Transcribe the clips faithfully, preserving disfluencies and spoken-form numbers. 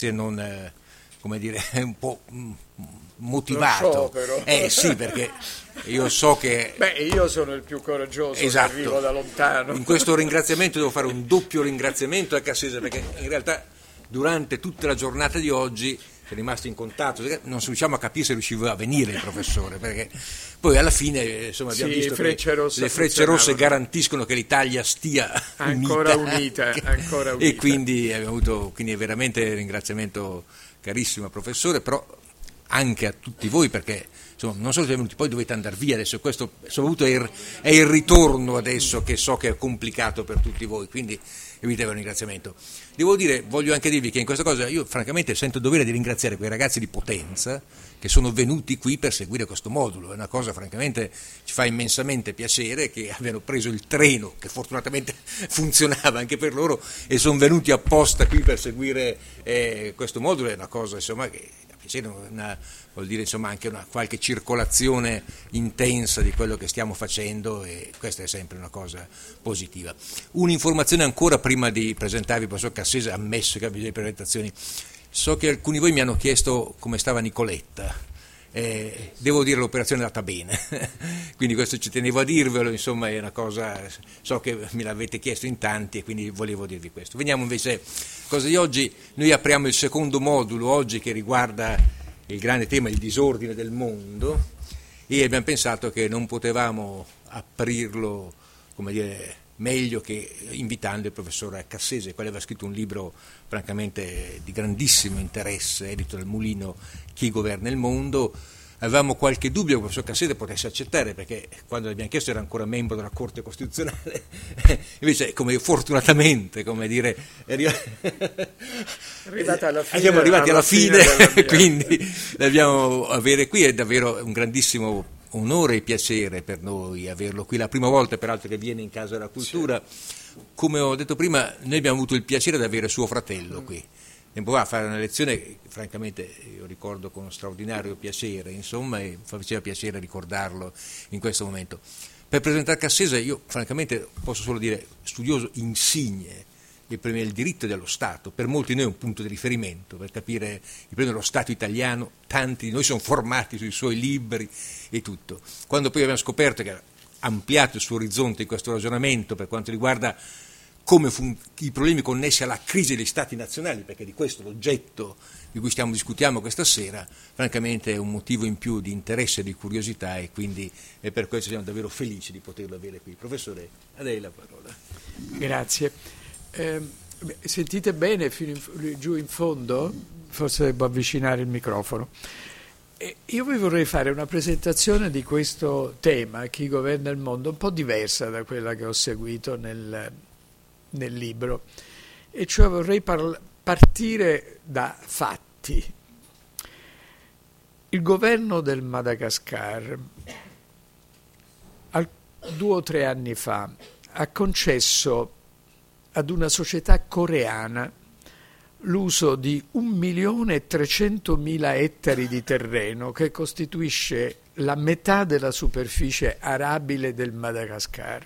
se non, eh, come dire, un po' motivato. Eh sì, perché io so che... Beh, io sono il più coraggioso, esatto. Arrivo da lontano. In questo ringraziamento devo fare un doppio ringraziamento a Cassese, perché in realtà durante tutta la giornata di oggi è rimasto in contatto, non riusciamo a capire se riusciva a venire il professore, perché poi alla fine insomma, abbiamo sì, visto frecce che le frecce rosse garantiscono che l'Italia stia ancora unita, unita, ancora unita. E quindi abbiamo avuto quindi veramente ringraziamento carissimo al professore, però anche a tutti voi, perché insomma, non solo siete venuti, poi dovete andare via adesso, questo soprattutto è il, è il ritorno adesso che so che è complicato per tutti voi, quindi vi devo un ringraziamento. Devo dire, voglio anche dirvi che in questa cosa io francamente sento il dovere di ringraziare quei ragazzi di Potenza che sono venuti qui per seguire questo modulo, è una cosa francamente ci fa immensamente piacere che abbiano preso il treno che fortunatamente funzionava anche per loro e sono venuti apposta qui per seguire eh, questo modulo, è una cosa insomma che una, vuol dire insomma anche una qualche circolazione intensa di quello che stiamo facendo e questa è sempre una cosa positiva. Un'informazione ancora prima di presentarvi il professor Cassese, ammesso che abbia delle presentazioni, so che alcuni di voi mi hanno chiesto come stava Nicoletta, eh, devo dire l'operazione è andata bene, quindi questo ci tenevo a dirvelo, insomma è una cosa, so che me l'avete chiesto in tanti e quindi volevo dirvi questo. Veniamo invece cosa di oggi, noi apriamo il secondo modulo oggi che riguarda il grande tema il disordine del mondo e abbiamo pensato che non potevamo aprirlo, come dire, meglio che invitando il professore Cassese, il quale aveva scritto un libro francamente di grandissimo interesse, edito dal Mulino, Chi governa il mondo. Avevamo qualche dubbio che il professor Cassese potesse accettare, perché quando l'abbiamo chiesto era ancora membro della Corte Costituzionale, invece come fortunatamente, come dire, è arrivata alla fine, siamo arrivati alla, alla fine, fine quindi dobbiamo avere qui, è davvero un grandissimo onore e piacere per noi averlo qui, la prima volta peraltro che viene in Casa della Cultura. Sì. Come ho detto prima, noi abbiamo avuto il piacere di avere suo fratello mm. qui. Tempo fa a fare una lezione che francamente io ricordo con straordinario piacere, insomma, e faceva piacere ricordarlo in questo momento. Per presentare Cassese io francamente posso solo dire studioso insigne del premio del diritto dello Stato, per molti di noi è un punto di riferimento per capire il premio dello Stato italiano, tanti di noi sono formati sui suoi libri e tutto. Quando poi abbiamo scoperto che ha ampliato il suo orizzonte in questo ragionamento per quanto riguarda come fun- i problemi connessi alla crisi degli Stati nazionali, perché di questo l'oggetto di cui stiamo discutiamo questa sera, francamente è un motivo in più di interesse e di curiosità e quindi è per questo siamo davvero felici di poterlo avere qui. Professore, a lei la parola. Grazie. Eh, sentite bene fino in, giù in fondo? Forse devo avvicinare il microfono. Eh, io vi vorrei fare una presentazione di questo tema, Chi governa il mondo, un po' diversa da quella che ho seguito nel, nel libro, e cioè vorrei parla- partire da fatti. Il governo del Madagascar al, due o tre anni fa ha concesso ad una società coreana l'uso di un milione e trecentomila ettari di terreno che costituisce la metà della superficie arabile del Madagascar.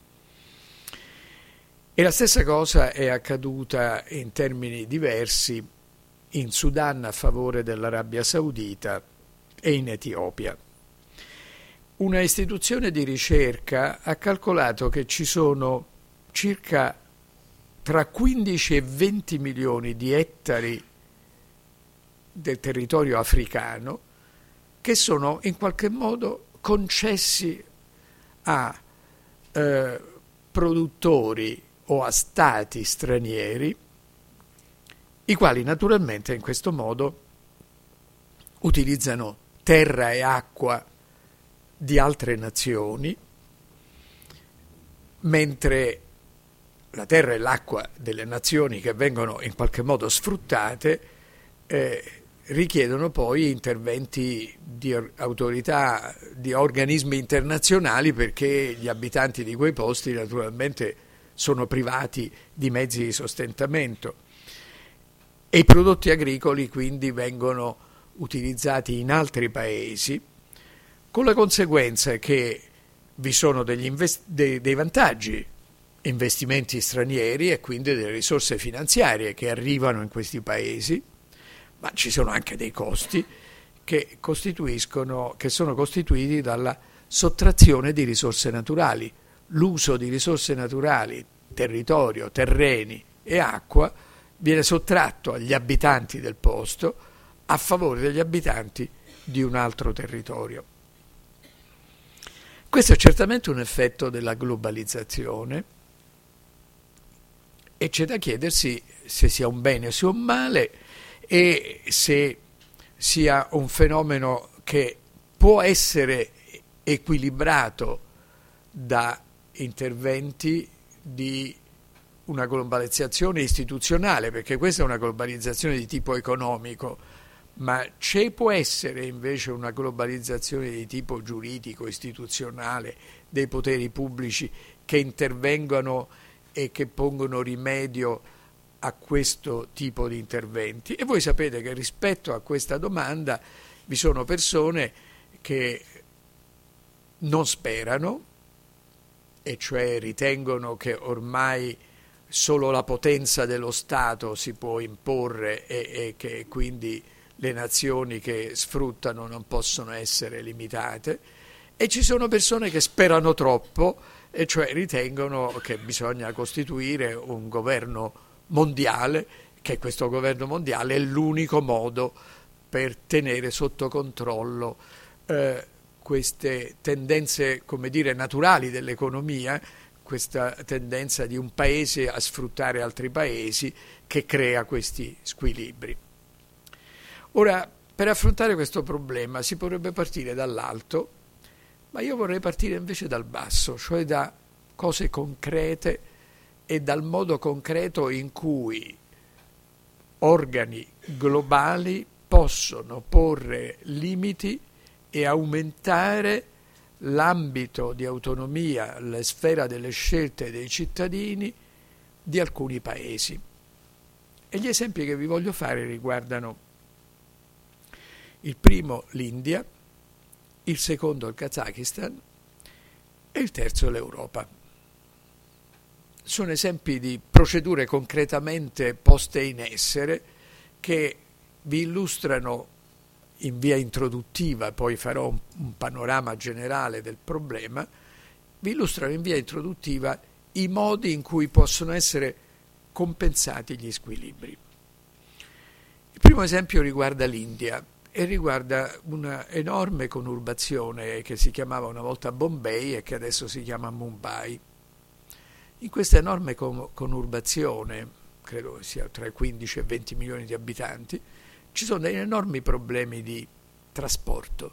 E la stessa cosa è accaduta in termini diversi in Sudan a favore dell'Arabia Saudita e in Etiopia. Una istituzione di ricerca ha calcolato che ci sono circa tra quindici e venti milioni di ettari del territorio africano che sono in qualche modo concessi a eh, produttori o a stati stranieri, i quali naturalmente in questo modo utilizzano terra e acqua di altre nazioni, mentre la terra e l'acqua delle nazioni che vengono in qualche modo sfruttate eh, richiedono poi interventi di autorità, di organismi internazionali, perché gli abitanti di quei posti naturalmente sono privati di mezzi di sostentamento e i prodotti agricoli quindi vengono utilizzati in altri paesi, con la conseguenza che vi sono degli invest- dei, dei vantaggi, investimenti stranieri e quindi delle risorse finanziarie che arrivano in questi paesi, ma ci sono anche dei costi che costituiscono, che sono costituiti dalla sottrazione di risorse naturali. L'uso di risorse naturali, territorio, terreni e acqua viene sottratto agli abitanti del posto a favore degli abitanti di un altro territorio. Questo è certamente un effetto della globalizzazione e c'è da chiedersi se sia un bene o sia un male e se sia un fenomeno che può essere equilibrato da interventi di una globalizzazione istituzionale, perché questa è una globalizzazione di tipo economico, ma ci può essere invece una globalizzazione di tipo giuridico, istituzionale, dei poteri pubblici che intervengono e che pongono rimedio a questo tipo di interventi. E voi sapete che rispetto a questa domanda vi sono persone che non sperano, e cioè ritengono che ormai solo la potenza dello Stato si può imporre e, e che quindi le nazioni che sfruttano non possono essere limitate, e ci sono persone che sperano troppo, e cioè ritengono che bisogna costituire un governo mondiale, che questo governo mondiale è l'unico modo per tenere sotto controllo eh, queste tendenze, come dire, naturali dell'economia, questa tendenza di un paese a sfruttare altri paesi che crea questi squilibri. Ora, per affrontare questo problema si potrebbe partire dall'alto, ma io vorrei partire invece dal basso, cioè da cose concrete e dal modo concreto in cui organi globali possono porre limiti e aumentare l'ambito di autonomia, la sfera delle scelte dei cittadini di alcuni paesi. E gli esempi che vi voglio fare riguardano il primo l'India, il secondo il Kazakistan e il terzo l'Europa. Sono esempi di procedure concretamente poste in essere che vi illustrano in via introduttiva, poi farò un, un panorama generale del problema, vi illustrano in via introduttiva i modi in cui possono essere compensati gli squilibri. Il primo esempio riguarda l'India e riguarda una enorme conurbazione che si chiamava una volta Bombay e che adesso si chiama Mumbai. In questa enorme con- conurbazione, credo sia tra i quindici e venti milioni di abitanti, ci sono degli enormi problemi di trasporto,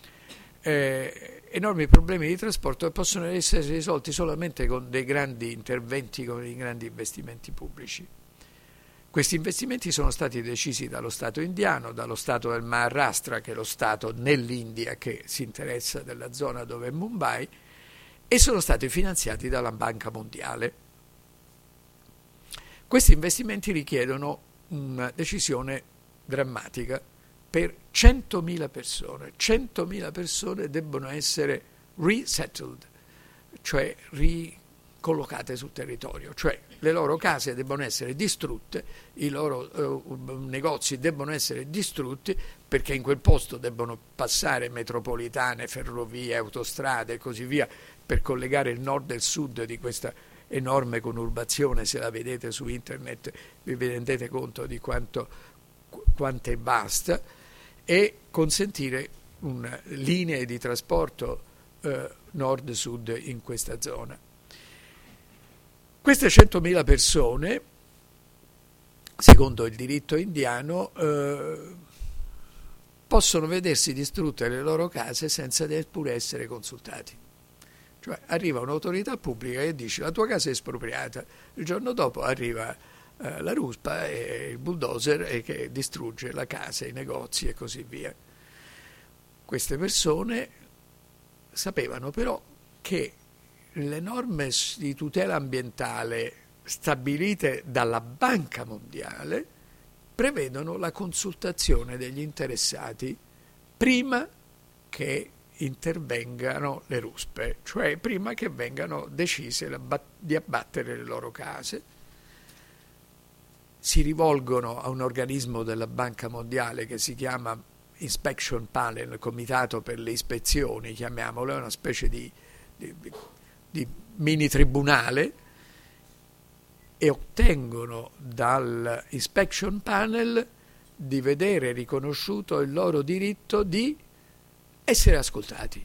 eh, enormi problemi di trasporto che possono essere risolti solamente con dei grandi interventi, con dei grandi investimenti pubblici. Questi investimenti sono stati decisi dallo Stato indiano, dallo Stato del Maharashtra, che è lo Stato nell'India che si interessa della zona dove è Mumbai, e sono stati finanziati dalla Banca Mondiale. Questi investimenti richiedono una decisione drammatica per centomila persone. centomila persone debbono essere resettled, cioè ricollocate sul territorio, cioè le loro case debbono essere distrutte, i loro uh, negozi debbono essere distrutti perché in quel posto debbono passare metropolitane, ferrovie, autostrade e così via per collegare il nord e il sud di questa enorme conurbazione. Se la vedete su internet vi rendete conto di quanto quanto è vasta, e consentire una linee di trasporto eh, nord-sud in questa zona. Queste centomila persone, secondo il diritto indiano, eh, possono vedersi distrutte le loro case senza neppure essere consultati. Cioè arriva un'autorità pubblica e dice: la tua casa è espropriata, il giorno dopo arriva la ruspa e il bulldozer e che distrugge la casa, i negozi e così via. Queste persone sapevano però che le norme di tutela ambientale stabilite dalla Banca Mondiale prevedono la consultazione degli interessati prima che intervengano le ruspe, cioè prima che vengano decise di abbattere le loro case. si rivolgono a un organismo della Banca Mondiale che si chiama Inspection Panel, Comitato per le ispezioni, chiamiamolo, è una specie di, di, di mini tribunale, e ottengono dal Inspection Panel di vedere riconosciuto il loro diritto di essere ascoltati.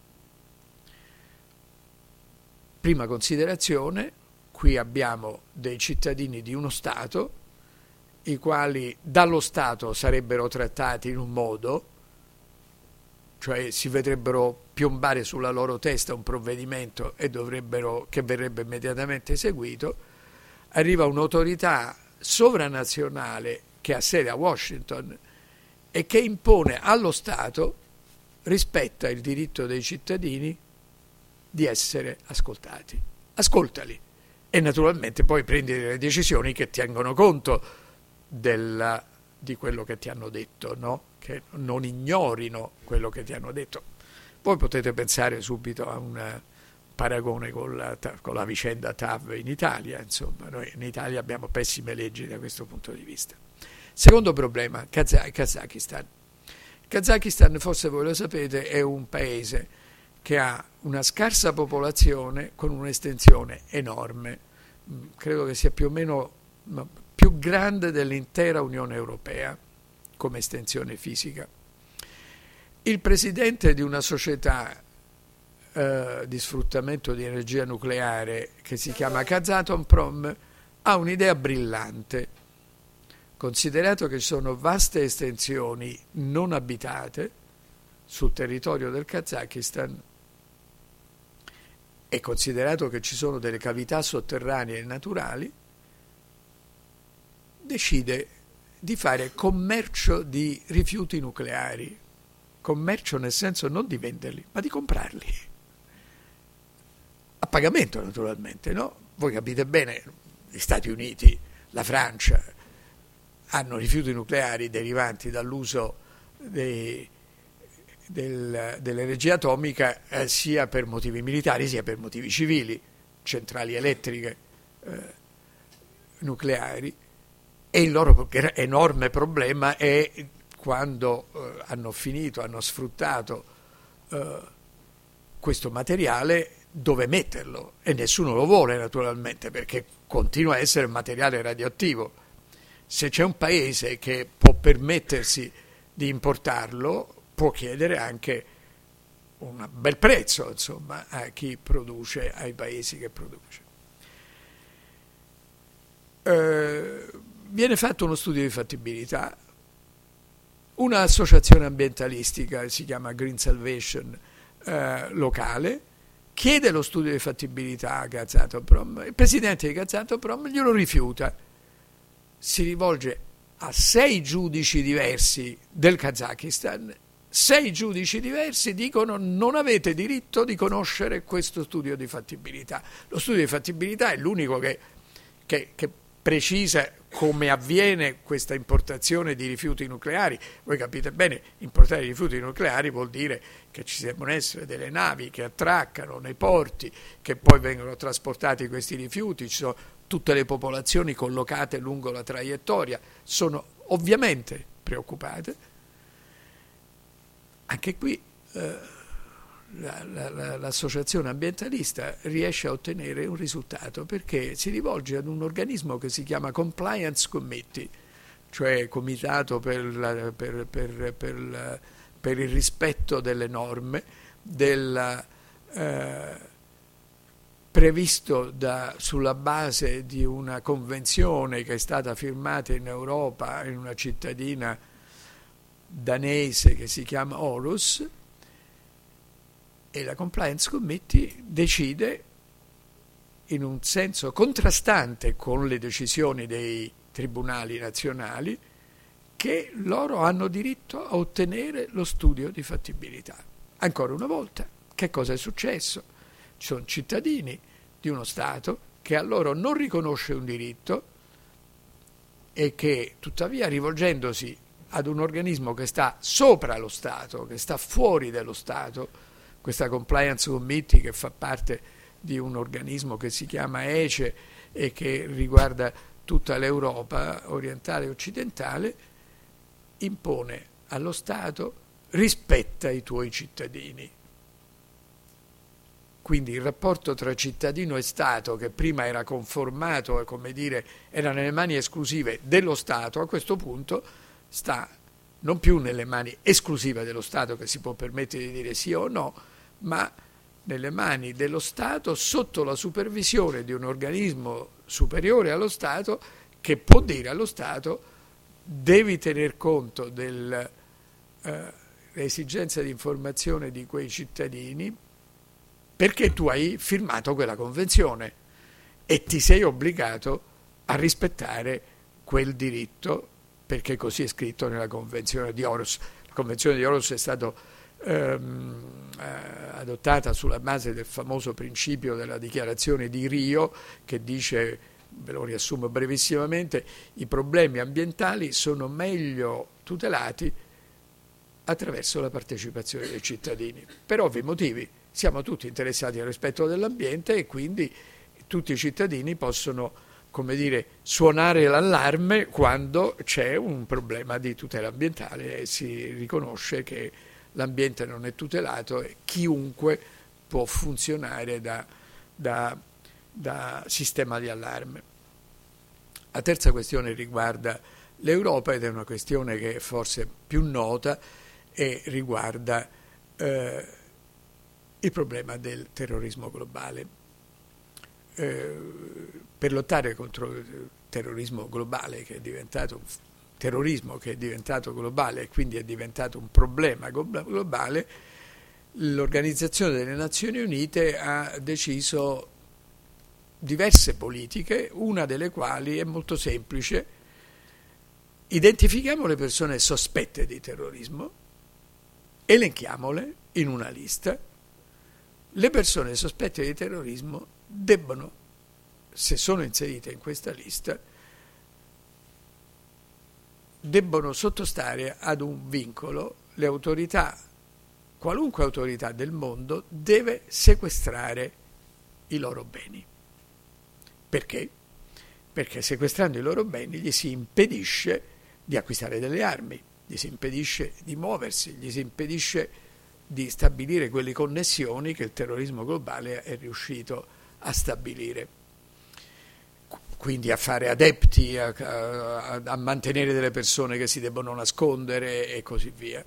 Prima considerazione, qui abbiamo dei cittadini di uno Stato, i quali dallo Stato sarebbero trattati in un modo, cioè si vedrebbero piombare sulla loro testa un provvedimento e dovrebbero, che verrebbe immediatamente eseguito. Arriva un'autorità sovranazionale che ha sede a Washington e che impone allo Stato, rispetta il diritto dei cittadini di essere ascoltati. Ascoltali e naturalmente poi prendi delle decisioni che tengono conto della, di quello che ti hanno detto, no? Che non ignorino quello che ti hanno detto. Voi potete pensare subito a un paragone con la, con la vicenda T A V in Italia, insomma, noi in Italia abbiamo pessime leggi da questo punto di vista. Secondo problema, Kazakistan. Kazakistan, forse voi lo sapete, è un paese che ha una scarsa popolazione con un'estensione enorme, credo che sia più o meno più grande dell'intera Unione Europea come estensione fisica. Il presidente di una società eh, di sfruttamento di energia nucleare che si chiama Kazatomprom ha un'idea brillante. Considerato che ci sono vaste estensioni non abitate sul territorio del Kazakistan e considerato che ci sono delle cavità sotterranee naturali, decide di fare commercio di rifiuti nucleari. Commercio nel senso non di venderli, ma di comprarli. A pagamento, naturalmente, no? Voi capite bene, gli Stati Uniti, la Francia hanno rifiuti nucleari derivanti dall'uso dei, del, dell'energia atomica eh, sia per motivi militari sia per motivi civili, centrali elettriche eh, nucleari, e il loro enorme problema è quando eh, hanno finito, hanno sfruttato eh, questo materiale, dove metterlo, e nessuno lo vuole naturalmente perché continua a essere materiale radioattivo. Se c'è un paese che può permettersi di importarlo, può chiedere anche un bel prezzo, insomma, a chi produce, ai paesi che produce. Eh, viene fatto uno studio di fattibilità, un'associazione ambientalistica, si chiama Green Salvation, eh, locale, chiede lo studio di fattibilità a Kazatomprom, il presidente di Kazatomprom glielo rifiuta, si rivolge a sei giudici diversi del Kazakistan, sei giudici diversi dicono non avete diritto di conoscere questo studio di fattibilità. Lo studio di fattibilità è l'unico che, che, che precisa come avviene questa importazione di rifiuti nucleari. Voi capite bene, importare rifiuti nucleari vuol dire che ci devono essere delle navi che attraccano nei porti, che poi vengono trasportati questi rifiuti, ci sono tutte le popolazioni collocate lungo la traiettoria, sono ovviamente preoccupate. Anche qui eh, la, la, l'associazione ambientalista riesce a ottenere un risultato perché si rivolge ad un organismo che si chiama Compliance Committee, cioè comitato per, la, per, per, per, la, per il rispetto delle norme, della, eh, previsto da, sulla base di una convenzione che è stata firmata in Europa in una cittadina danese che si chiama Aarhus, e la Compliance Committee decide in un senso contrastante con le decisioni dei tribunali nazionali che loro hanno diritto a ottenere lo studio di fattibilità. Ancora una volta, che cosa è successo? Ci sono cittadini di uno Stato che a loro non riconosce un diritto e che tuttavia, rivolgendosi ad un organismo che sta sopra lo Stato, che sta fuori dello Stato, questa Compliance Committee che fa parte di un organismo che si chiama E C E e che riguarda tutta l'Europa orientale e occidentale, impone allo Stato: rispetta i tuoi cittadini. Quindi il rapporto tra cittadino e Stato, che prima era conformato, come dire, era nelle mani esclusive dello Stato, a questo punto sta non più nelle mani esclusive dello Stato, che si può permettere di dire sì o no, ma nelle mani dello Stato sotto la supervisione di un organismo superiore allo Stato, che può dire allo Stato: devi tener conto dell'esigenza eh, di informazione di quei cittadini, perché tu hai firmato quella convenzione e ti sei obbligato a rispettare quel diritto, perché così è scritto nella Convenzione di Århus. La Convenzione di Århus è stata ehm, adottata sulla base del famoso principio della Dichiarazione di Rio, che dice, ve lo riassumo brevissimamente: i problemi ambientali sono meglio tutelati attraverso la partecipazione dei cittadini. Per ovvi motivi siamo tutti interessati al rispetto dell'ambiente e quindi tutti i cittadini possono, come dire, suonare l'allarme quando c'è un problema di tutela ambientale e si riconosce che l'ambiente non è tutelato e chiunque può funzionare da, da, da sistema di allarme. La terza questione riguarda l'Europa ed è una questione che è forse più nota e riguarda eh, il problema del terrorismo globale. Eh, per lottare contro il terrorismo globale, che è diventato un terrorismo che è diventato globale e quindi è diventato un problema globale, l'Organizzazione delle Nazioni Unite ha deciso diverse politiche, una delle quali è molto semplice: identifichiamo le persone sospette di terrorismo, elenchiamole in una lista. Le persone sospette di terrorismo debbono, se sono inserite in questa lista, debbono sottostare ad un vincolo. Le autorità, qualunque autorità del mondo, deve sequestrare i loro beni. Perché? Perché sequestrando i loro beni gli si impedisce di acquistare delle armi, gli si impedisce di muoversi, gli si impedisce di stabilire quelle connessioni che il terrorismo globale è riuscito a stabilire. Quindi a fare adepti, a, a, a mantenere delle persone che si debbono nascondere e così via.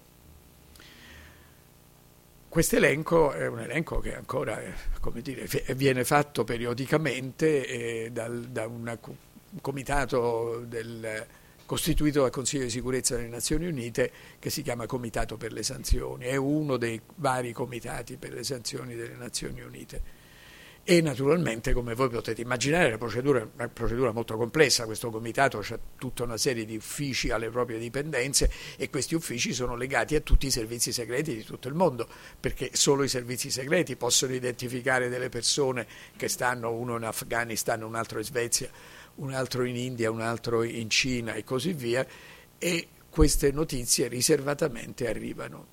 Questo elenco è un elenco che ancora, come dire, viene fatto periodicamente eh, dal, da una, un comitato del, costituito dal Consiglio di sicurezza delle Nazioni Unite, che si chiama Comitato per le Sanzioni. È uno dei vari comitati per le sanzioni delle Nazioni Unite. E naturalmente, come voi potete immaginare, la procedura è una procedura molto complessa. Questo comitato ha tutta una serie di uffici alle proprie dipendenze e questi uffici sono legati a tutti i servizi segreti di tutto il mondo, perché solo i servizi segreti possono identificare delle persone che stanno, uno in Afghanistan, un altro in Svezia, un altro in India, un altro in Cina e così via, e queste notizie riservatamente arrivano.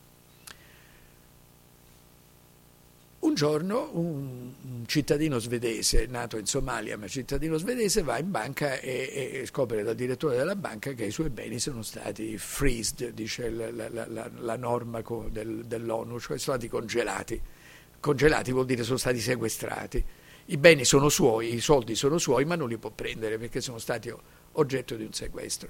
Un giorno un, un cittadino svedese, nato in Somalia, ma cittadino svedese, va in banca e, e scopre dal direttore della banca che i suoi beni sono stati freezed, dice la, la, la, la norma del, dell'ONU, cioè sono stati congelati. Congelati vuol dire sono stati sequestrati. I beni sono suoi, i soldi sono suoi, ma non li può prendere perché sono stati oggetto di un sequestro.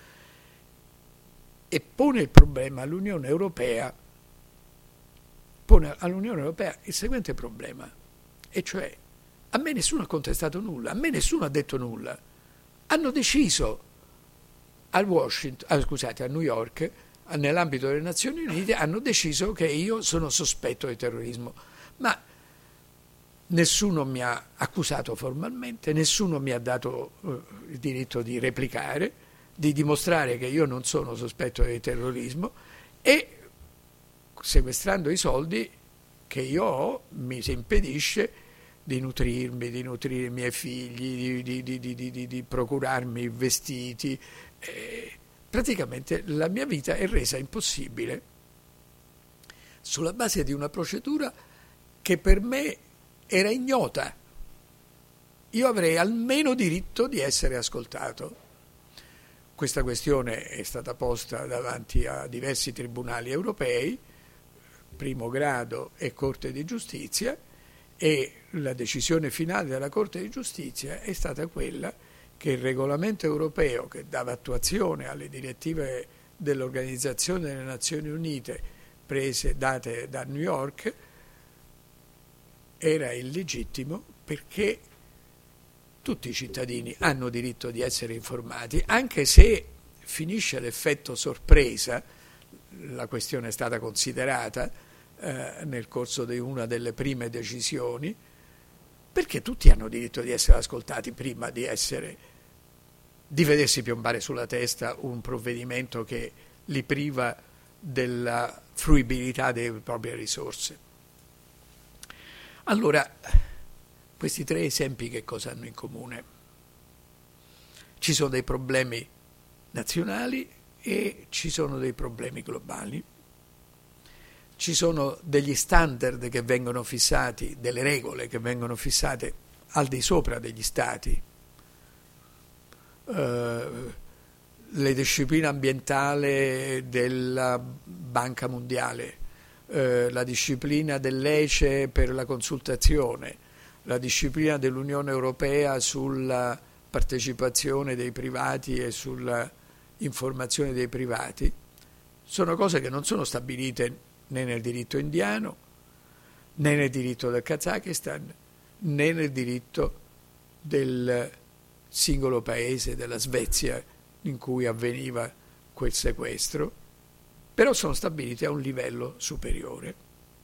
E pone il problema all'Unione Europea pone all'Unione Europea il seguente problema, e cioè: a me nessuno ha contestato nulla, a me nessuno ha detto nulla. Hanno deciso al Washington, ah, scusate, a New York, nell'ambito delle Nazioni Unite, hanno deciso che io sono sospetto di terrorismo, ma nessuno mi ha accusato formalmente, nessuno mi ha dato uh, il diritto di replicare, di dimostrare che io non sono sospetto di terrorismo, e sequestrando i soldi che io ho mi si impedisce di nutrirmi, di nutrire i miei figli, di, di, di, di, di, di procurarmi vestiti. Eh, praticamente la mia vita è resa impossibile sulla base di una procedura che per me era ignota. io avrei almeno diritto di essere ascoltato. Questa questione è stata posta davanti a diversi tribunali europei, primo grado e Corte di Giustizia, e la decisione finale della Corte di Giustizia è stata quella che il regolamento europeo, che dava attuazione alle direttive dell'Organizzazione delle Nazioni Unite prese, date da New York, era illegittimo perché tutti i cittadini hanno diritto di essere informati, anche se finisce l'effetto sorpresa. La questione è stata considerata eh, nel corso di una delle prime decisioni, perché tutti hanno diritto di essere ascoltati prima di essere di vedersi piombare sulla testa un provvedimento che li priva della fruibilità delle proprie risorse. Allora, questi tre esempi che cosa hanno in comune? Ci sono dei problemi nazionali e ci sono dei problemi globali. Ci sono degli standard che vengono fissati, delle regole che vengono fissate al di sopra degli stati. Uh, le discipline ambientali della Banca Mondiale, uh, la disciplina dell'E C E per la consultazione, la disciplina dell'Unione Europea sulla partecipazione dei privati e sulla informazione dei privati, sono cose che non sono stabilite né nel diritto indiano, né nel diritto del Kazakistan, né nel diritto del singolo paese della Svezia in cui avveniva quel sequestro, però sono stabilite a un livello superiore.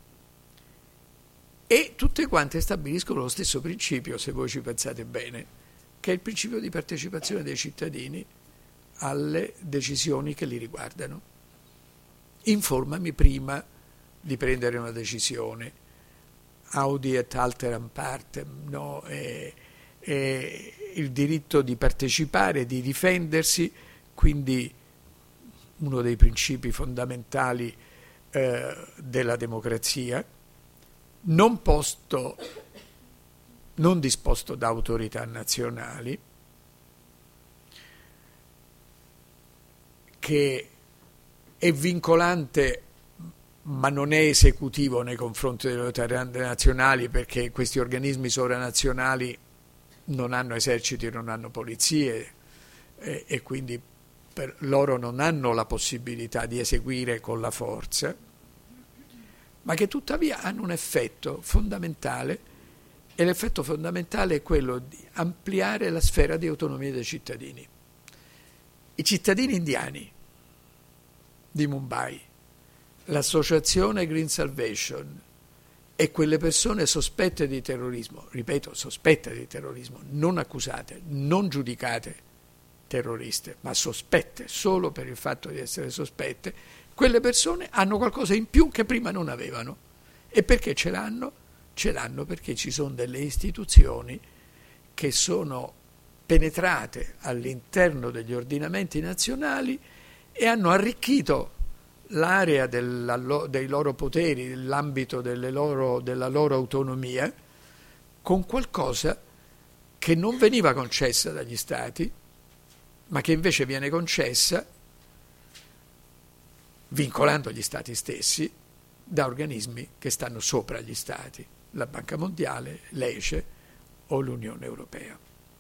E tutte quante stabiliscono lo stesso principio, se voi ci pensate bene, che è il principio di partecipazione dei cittadini alle decisioni che li riguardano. Informami prima di prendere una decisione. Audi et alteram partem, no? E, e il diritto di partecipare, di difendersi, quindi uno dei principi fondamentali eh, della democrazia, non posto, non disposto da autorità nazionali, che è vincolante ma non è esecutivo nei confronti delle autorità nazionali, perché questi organismi sovranazionali non hanno eserciti, non hanno polizie e, e quindi per loro non hanno la possibilità di eseguire con la forza, ma che tuttavia hanno un effetto fondamentale, e l'effetto fondamentale è quello di ampliare la sfera di autonomia dei cittadini. I cittadini indiani di Mumbai, l'associazione Green Salvation e quelle persone sospette di terrorismo, ripeto, sospette di terrorismo, non accusate, non giudicate terroriste, ma sospette solo per il fatto di essere sospette, quelle persone hanno qualcosa in più che prima non avevano. E perché ce l'hanno? Ce l'hanno perché ci sono delle istituzioni che sono penetrate all'interno degli ordinamenti nazionali e hanno arricchito l'area della, dei loro poteri, l'ambito delle loro, della loro autonomia, con qualcosa che non veniva concessa dagli stati, ma che invece viene concessa, vincolando gli stati stessi, da organismi che stanno sopra gli stati, la Banca Mondiale, l'E C E o l'Unione Europea.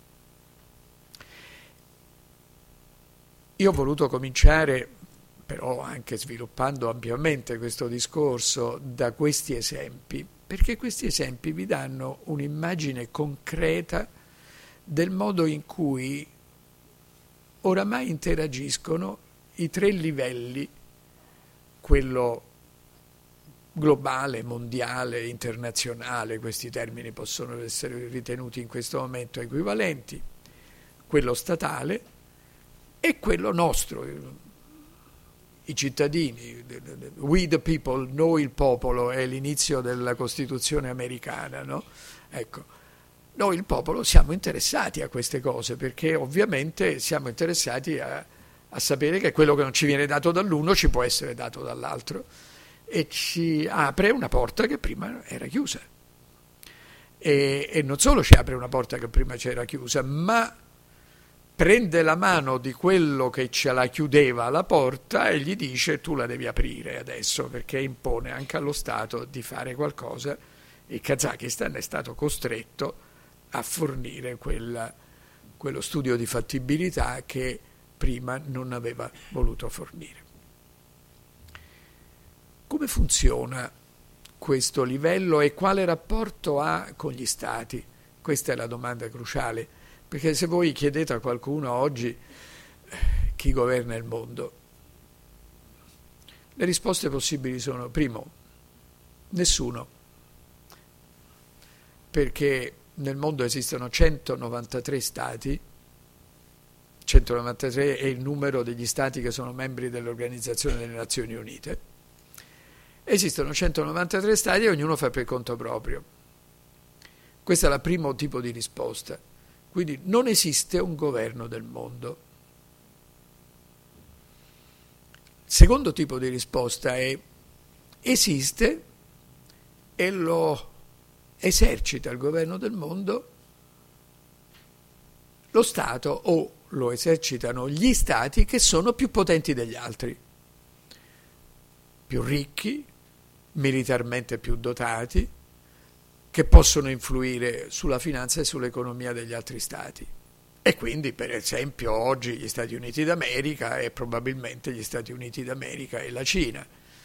Io ho voluto cominciare, però anche sviluppando ampiamente questo discorso, da questi esempi, perché questi esempi vi danno un'immagine concreta del modo in cui oramai interagiscono i tre livelli, quello globale, mondiale, internazionale, questi termini possono essere ritenuti in questo momento equivalenti, quello statale e quello nostro, i cittadini, we the people, noi il popolo, è l'inizio della Costituzione americana, no? Ecco, noi il popolo siamo interessati a queste cose, perché ovviamente siamo interessati a, a sapere che quello che non ci viene dato dall'uno ci può essere dato dall'altro, e ci apre una porta che prima era chiusa. e, e non solo ci apre una porta che prima c'era chiusa, ma prende la mano di quello che ce la chiudeva la porta e gli dice: tu la devi aprire adesso, perché impone anche allo Stato di fare qualcosa. Il Kazakistan è stato costretto a fornire quella, quello studio di fattibilità che prima non aveva voluto fornire. Come funziona questo livello e quale rapporto ha con gli Stati? Questa è la domanda cruciale, perché se voi chiedete a qualcuno oggi chi governa il mondo, le risposte possibili sono: primo, nessuno, perché nel mondo esistono centonovantatré Stati, centonovantatré è il numero degli Stati che sono membri dell'Organizzazione delle Nazioni Unite. Esistono centonovantatré Stati e ognuno fa per conto proprio. Questo è il primo tipo di risposta. Quindi non esiste un governo del mondo. Il secondo tipo di risposta è: esiste e lo esercita il governo del mondo lo Stato, o lo esercitano gli Stati che sono più potenti degli altri, più ricchi, militarmente più dotati, che possono influire sulla finanza e sull'economia degli altri Stati. E quindi, per esempio, oggi gli Stati Uniti d'America e probabilmente gli Stati Uniti d'America e la Cina,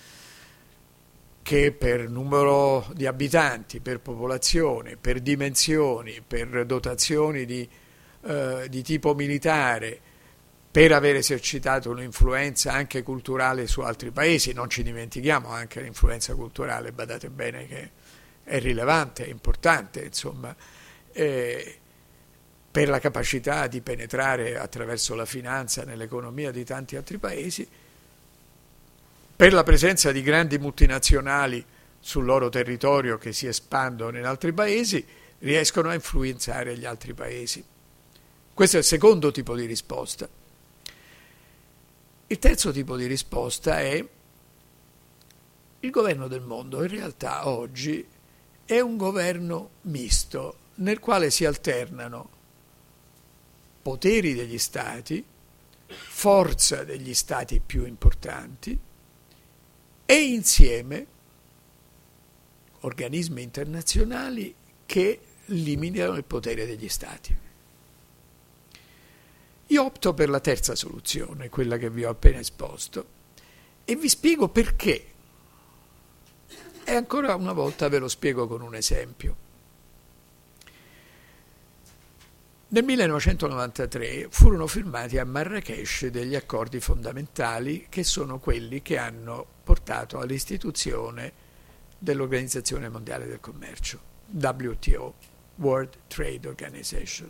che per numero di abitanti, per popolazione, per dimensioni, per dotazioni di, eh, di tipo militare, per aver esercitato un'influenza anche culturale su altri paesi. Non ci dimentichiamo anche l'influenza culturale, badate bene che è rilevante, è importante, insomma, eh, per la capacità di penetrare attraverso la finanza nell'economia di tanti altri paesi, per la presenza di grandi multinazionali sul loro territorio che si espandono in altri paesi, riescono a influenzare gli altri paesi. Questo è il secondo tipo di risposta. Il terzo tipo di risposta è: il governo del mondo in realtà oggi è un governo misto, nel quale si alternano poteri degli Stati, forza degli Stati più importanti e insieme organismi internazionali che limitano il potere degli Stati. Io opto per la terza soluzione, quella che vi ho appena esposto, e vi spiego perché. E ancora una volta ve lo spiego con un esempio. Nel millenovecentonovantatré furono firmati a Marrakech degli accordi fondamentali, che sono quelli che hanno portato all'istituzione dell'Organizzazione Mondiale del Commercio, W T O, World Trade Organization.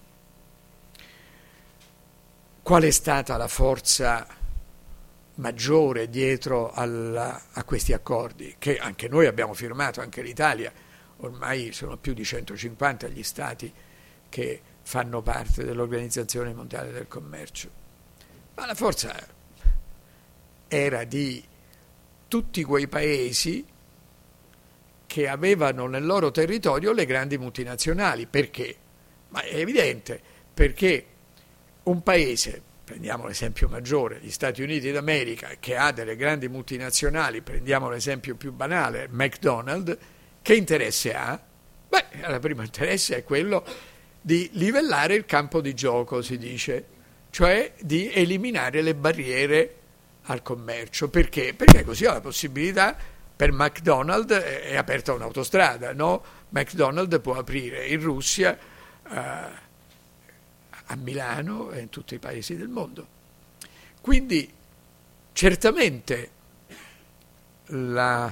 Qual è stata la forza maggiore dietro alla, a questi accordi, che anche noi abbiamo firmato, anche l'Italia? Ormai sono più di centocinquanta gli stati che fanno parte dell'Organizzazione Mondiale del Commercio. Ma la forza era di tutti quei paesi che avevano nel loro territorio le grandi multinazionali. Perché? Ma è evidente, perché un paese, prendiamo l'esempio maggiore, gli Stati Uniti d'America, che ha delle grandi multinazionali, prendiamo l'esempio più banale, McDonald's, che interesse ha? Beh, il primo interesse è quello di livellare il campo di gioco, si dice, cioè di eliminare le barriere al commercio. Perché? Perché così ha la possibilità, per McDonald's è aperta un'autostrada, no? McDonald's può aprire in Russia, eh, a Milano e in tutti i paesi del mondo. Quindi certamente la,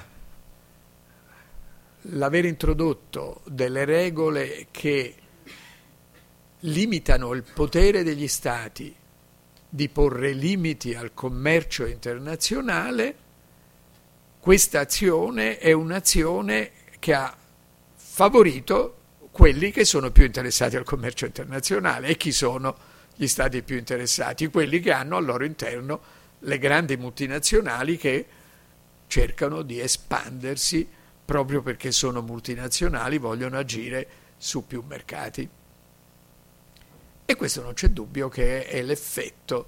l'aver introdotto delle regole che limitano il potere degli Stati di porre limiti al commercio internazionale, questa azione è un'azione che ha favorito quelli che sono più interessati al commercio internazionale. E chi sono gli stati più interessati? Quelli che hanno al loro interno le grandi multinazionali che cercano di espandersi proprio perché sono multinazionali, vogliono agire su più mercati. E questo non c'è dubbio che è l'effetto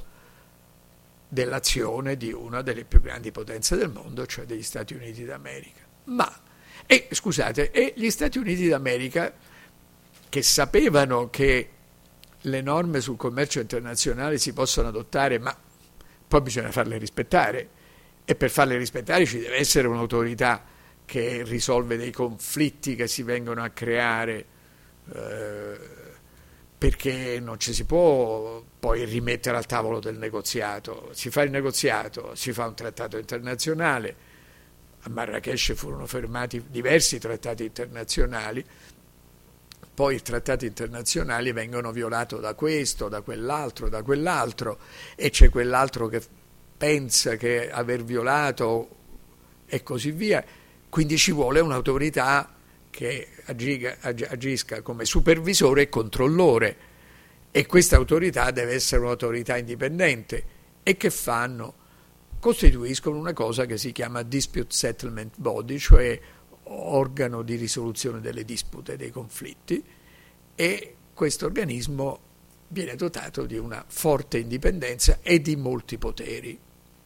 dell'azione di una delle più grandi potenze del mondo, cioè degli Stati Uniti d'America. Ma, e scusate, e gli Stati Uniti d'America, che sapevano che le norme sul commercio internazionale si possono adottare, ma poi bisogna farle rispettare, e per farle rispettare ci deve essere un'autorità che risolve dei conflitti che si vengono a creare, eh, perché non ci si può poi rimettere al tavolo del negoziato. Si fa il negoziato, si fa un trattato internazionale. A Marrakech furono firmati diversi trattati internazionali, poi i trattati internazionali vengono violati da questo, da quell'altro, da quell'altro, e c'è quell'altro che pensa che aver violato e così via. Quindi ci vuole un'autorità che agisca come supervisore e controllore, e questa autorità deve essere un'autorità indipendente. E che fanno? Costituiscono una cosa che si chiama Dispute Settlement Body, cioè organo di risoluzione delle dispute, dei conflitti, e questo organismo viene dotato di una forte indipendenza e di molti poteri.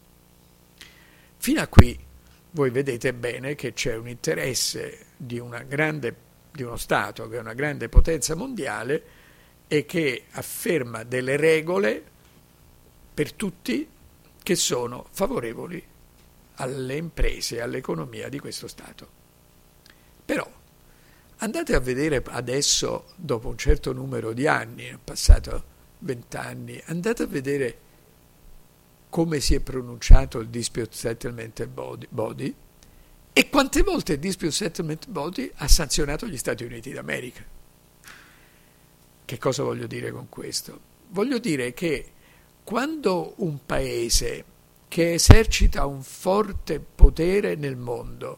Fino a qui voi vedete bene che c'è un interesse di, una grande, di uno Stato che è una grande potenza mondiale e che afferma delle regole per tutti che sono favorevoli alle imprese e all'economia di questo Stato. Però andate a vedere adesso, dopo un certo numero di anni, è passato vent'anni, andate a vedere come si è pronunciato il Dispute Settlement Body, body e quante volte il Dispute Settlement Body ha sanzionato gli Stati Uniti d'America. Che cosa voglio dire con questo? Voglio dire che quando un paese che esercita un forte potere nel mondo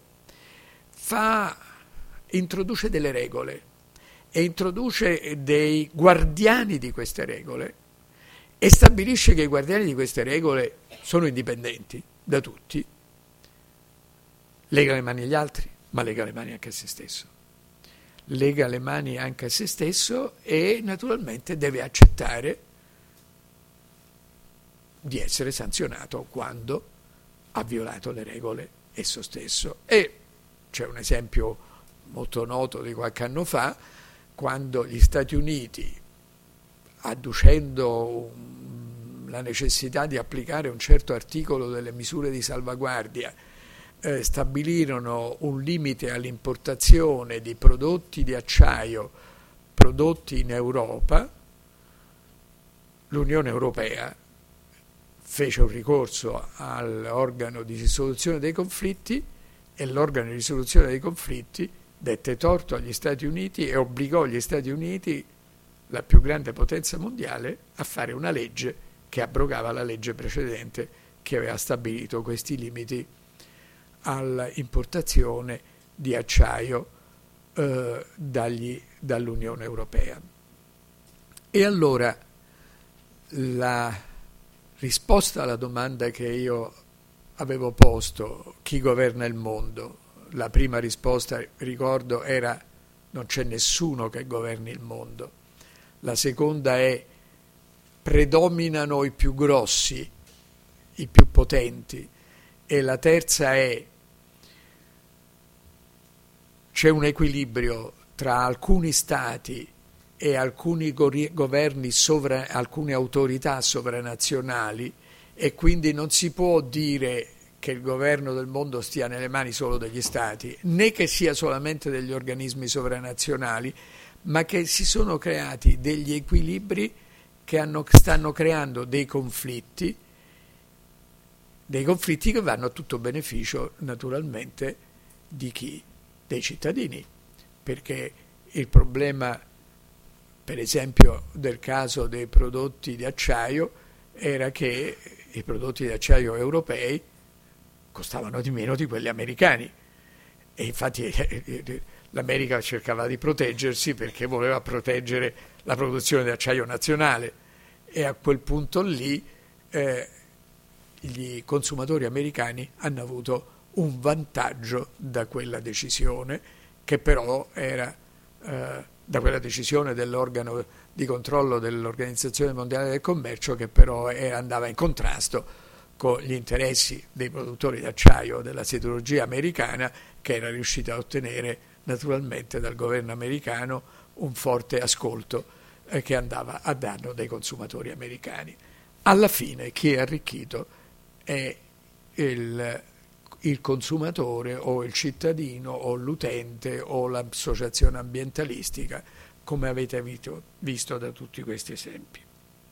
fa, introduce delle regole e introduce dei guardiani di queste regole e stabilisce che i guardiani di queste regole sono indipendenti da tutti, lega le mani agli altri, ma lega le mani anche a se stesso. Lega le mani anche a se stesso e naturalmente deve accettare di essere sanzionato quando ha violato le regole esso stesso. E c'è un esempio molto noto di qualche anno fa, quando gli Stati Uniti, adducendo un, la necessità di applicare un certo articolo delle misure di salvaguardia, eh, stabilirono un limite all'importazione di prodotti di acciaio prodotti in Europa, l'Unione Europea fece un ricorso all'organo di risoluzione dei conflitti e l'organo di risoluzione dei conflitti dette torto agli Stati Uniti e obbligò gli Stati Uniti, la più grande potenza mondiale, a fare una legge che abrogava la legge precedente che aveva stabilito questi limiti all'importazione di acciaio eh, dagli, dall'Unione Europea. E allora la risposta alla domanda che io avevo posto, chi governa il mondo, la prima risposta, ricordo, era non c'è nessuno che governi il mondo. La seconda è predominano i più grossi, i più potenti. E la terza è c'è un equilibrio tra alcuni stati e alcuni governi, sovra, alcune autorità sovranazionali, e quindi non si può dire che il governo del mondo stia nelle mani solo degli stati, né che sia solamente degli organismi sovranazionali, ma che si sono creati degli equilibri che hanno, stanno creando dei conflitti, dei conflitti che vanno a tutto beneficio naturalmente di chi? Dei cittadini, perché il problema, per esempio, del caso dei prodotti di acciaio era che i prodotti di acciaio europei costavano di meno di quelli americani e infatti l'America cercava di proteggersi perché voleva proteggere la produzione di acciaio nazionale, e a quel punto lì eh, gli consumatori americani hanno avuto un vantaggio da quella decisione, che però era eh, da quella decisione dell'organo di controllo dell'Organizzazione Mondiale del Commercio, che però è, andava in contrasto con gli interessi dei produttori d'acciaio della siderurgia americana, che era riuscita a ottenere naturalmente dal governo americano un forte ascolto eh, che andava a danno dei consumatori americani. Alla fine chi è arricchito è il, il consumatore o il cittadino o l'utente o l'associazione ambientalistica, come avete visto da tutti questi esempi.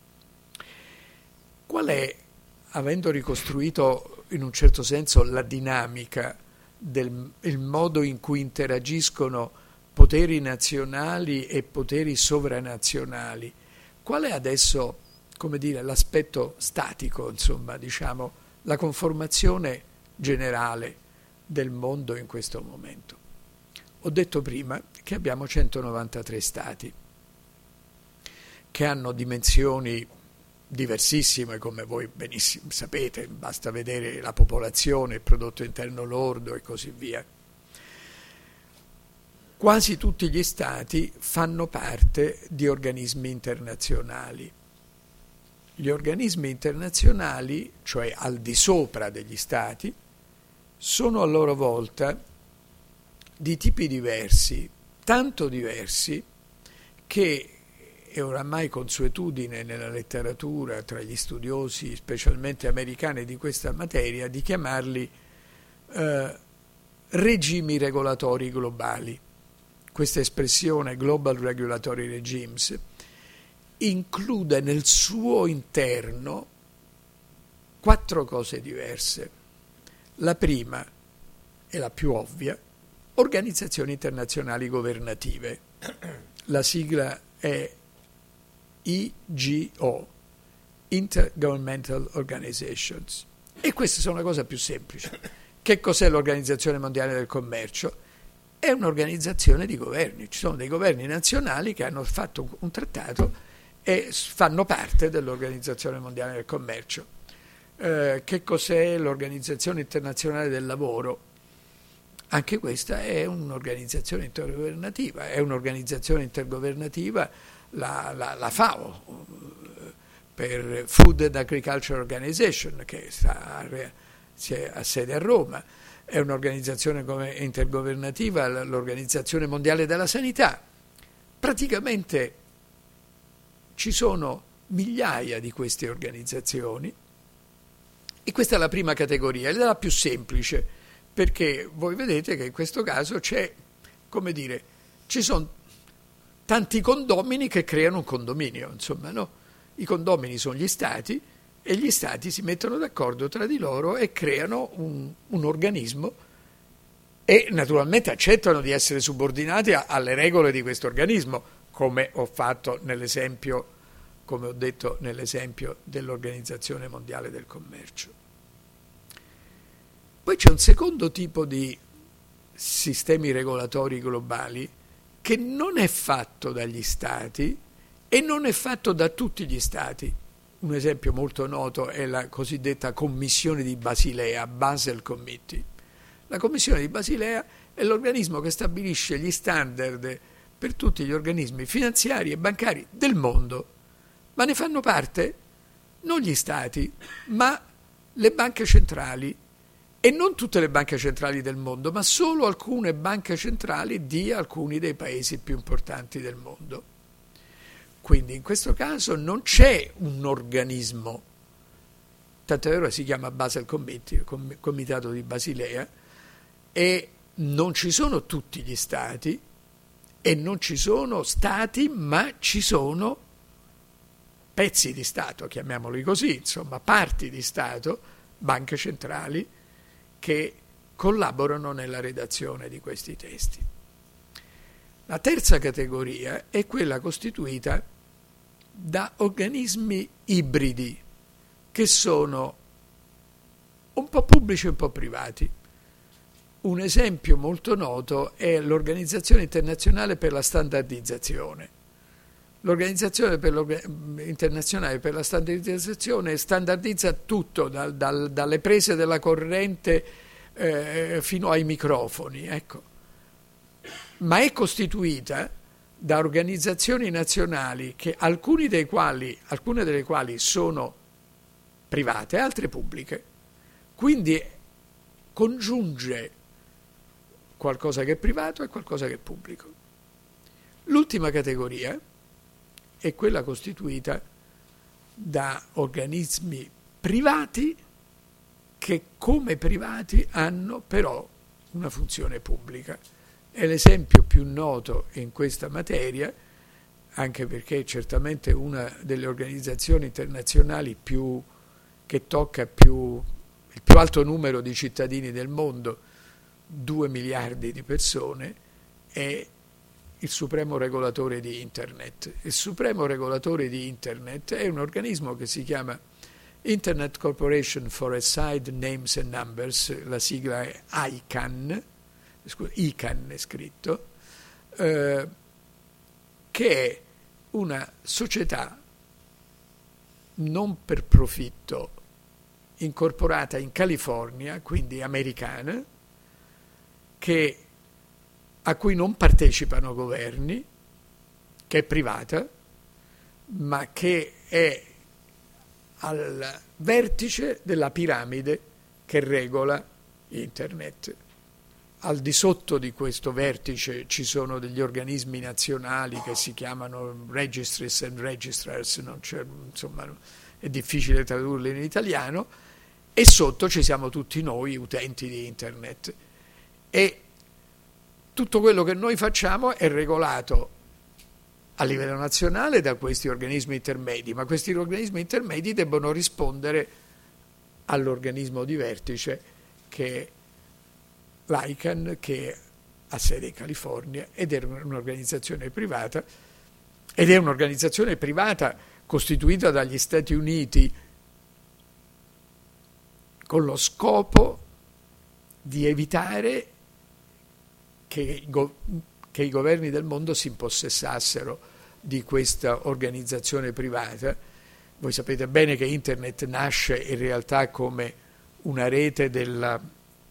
Qual è, avendo ricostruito in un certo senso la dinamica del il modo in cui interagiscono poteri nazionali e poteri sovranazionali, qual è adesso, come dire, l'aspetto statico, insomma, diciamo, la conformazione generale del mondo in questo momento? Ho detto prima che abbiamo centonovantatré stati che hanno dimensioni diversissime, come voi benissimo sapete, basta vedere la popolazione, il prodotto interno lordo e così via. Quasi tutti gli stati fanno parte di organismi internazionali. Gli organismi internazionali, cioè al di sopra degli stati, sono a loro volta di tipi diversi, tanto diversi che è oramai consuetudine nella letteratura tra gli studiosi, specialmente americani, di questa materia, di chiamarli eh, regimi regolatori globali. Questa espressione, Global Regulatory Regimes, include nel suo interno quattro cose diverse. La prima, e la più ovvia, organizzazioni internazionali governative. La sigla è I G O, Intergovernmental Organizations. E questa è una cosa più semplice. Che cos'è l'Organizzazione Mondiale del Commercio? È un'organizzazione di governi. Ci sono dei governi nazionali che hanno fatto un trattato e fanno parte dell'Organizzazione Mondiale del Commercio. Eh, che cos'è l'Organizzazione Internazionale del Lavoro? Anche questa è un'organizzazione intergovernativa, è un'organizzazione intergovernativa la, la, la FAO, per Food and Agriculture Organization, che sta a, ha sede a Roma, è un'organizzazione intergovernativa l'Organizzazione Mondiale della Sanità. Praticamente ci sono migliaia di queste organizzazioni e questa è la prima categoria, è la più semplice, perché voi vedete che in questo caso c'è, come dire, ci sono tanti condomini che creano un condominio, insomma, no? I condomini sono gli stati e gli stati si mettono d'accordo tra di loro e creano un, un organismo e naturalmente accettano di essere subordinati a, alle regole di questo organismo, come ho fatto nell'esempio, come ho detto nell'esempio dell'Organizzazione Mondiale del Commercio. Poi c'è un secondo tipo di sistemi regolatori globali che non è fatto dagli stati e non è fatto da tutti gli stati. Un esempio molto noto è la cosiddetta Commissione di Basilea, Basel Committee. La Commissione di Basilea è l'organismo che stabilisce gli standard per tutti gli organismi finanziari e bancari del mondo, ma ne fanno parte non gli stati, ma le banche centrali. E non tutte le banche centrali del mondo, ma solo alcune banche centrali di alcuni dei paesi più importanti del mondo. Quindi in questo caso non c'è un organismo, tanto è vero che si chiama Basel Committee, il Comitato di Basilea, e non ci sono tutti gli stati, e non ci sono stati, ma ci sono pezzi di Stato, chiamiamoli così, insomma parti di Stato, banche centrali, che collaborano nella redazione di questi testi. La terza categoria è quella costituita da organismi ibridi, che sono un po' pubblici e un po' privati. Un esempio molto noto è l'Organizzazione Internazionale per la Standardizzazione. L'Organizzazione per Internazionale per la Standardizzazione standardizza tutto, dal, dal, dalle prese della corrente eh, fino ai microfoni, ecco. Ma è costituita da organizzazioni nazionali, che alcuni dei quali, alcune delle quali sono private, altre pubbliche. Quindi congiunge qualcosa che è privato e qualcosa che è pubblico. L'ultima categoria è quella costituita da organismi privati che come privati hanno però una funzione pubblica. È l'esempio più noto in questa materia, anche perché certamente una delle organizzazioni internazionali più, che tocca più, il più alto numero di cittadini del mondo, due miliardi di persone, è il Supremo Regolatore di Internet. Il Supremo Regolatore di Internet è un organismo che si chiama Internet Corporation for Assigned Names and Numbers, la sigla è I C A N, scusa, I C A N è scritto, eh, che è una società non per profitto incorporata in California, quindi americana, che, a cui non partecipano governi, che è privata, ma che è al vertice della piramide che regola Internet. Al di sotto di questo vertice ci sono degli organismi nazionali che si chiamano registries and registrars, non c'è, insomma, è difficile tradurli in italiano, e sotto ci siamo tutti noi utenti di Internet. E tutto quello che noi facciamo è regolato a livello nazionale da questi organismi intermedi, ma questi organismi intermedi debbono rispondere all'organismo di vertice che è l'I C A N, che ha sede in California ed è un'organizzazione privata, ed è un'organizzazione privata costituita dagli Stati Uniti con lo scopo di evitare che i, go- che i governi del mondo si impossessassero di questa organizzazione privata. Voi sapete bene che Internet nasce in realtà come una rete della,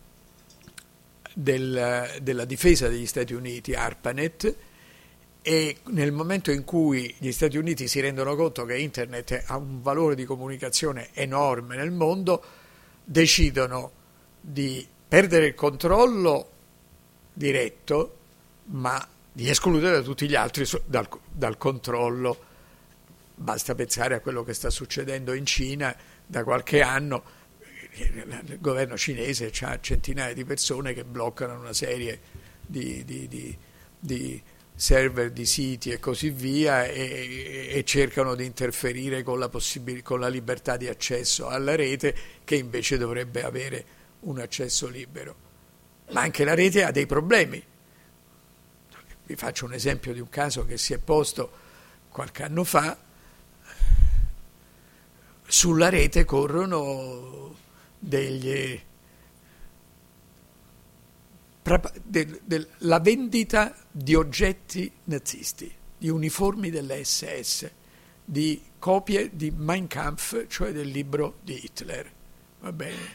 del, della difesa degli Stati Uniti, ARPANET, e nel momento in cui gli Stati Uniti si rendono conto che Internet ha un valore di comunicazione enorme nel mondo, decidono di perdere il controllo diretto, ma di escludere tutti gli altri dal, dal controllo. Basta pensare a quello che sta succedendo in Cina da qualche anno. Il governo cinese ha centinaia di persone che bloccano una serie di, di, di, di server, di siti e così via, e, e cercano di interferire con la, possibil- con la libertà di accesso alla rete, che invece dovrebbe avere un accesso libero. Ma anche la rete ha dei problemi. Vi faccio un esempio di un caso che si è posto qualche anno fa. Sulla rete corrono degli del, del, la vendita di oggetti nazisti, di uniformi dell'esse esse, di copie di Mein Kampf, cioè del libro di Hitler. Va bene?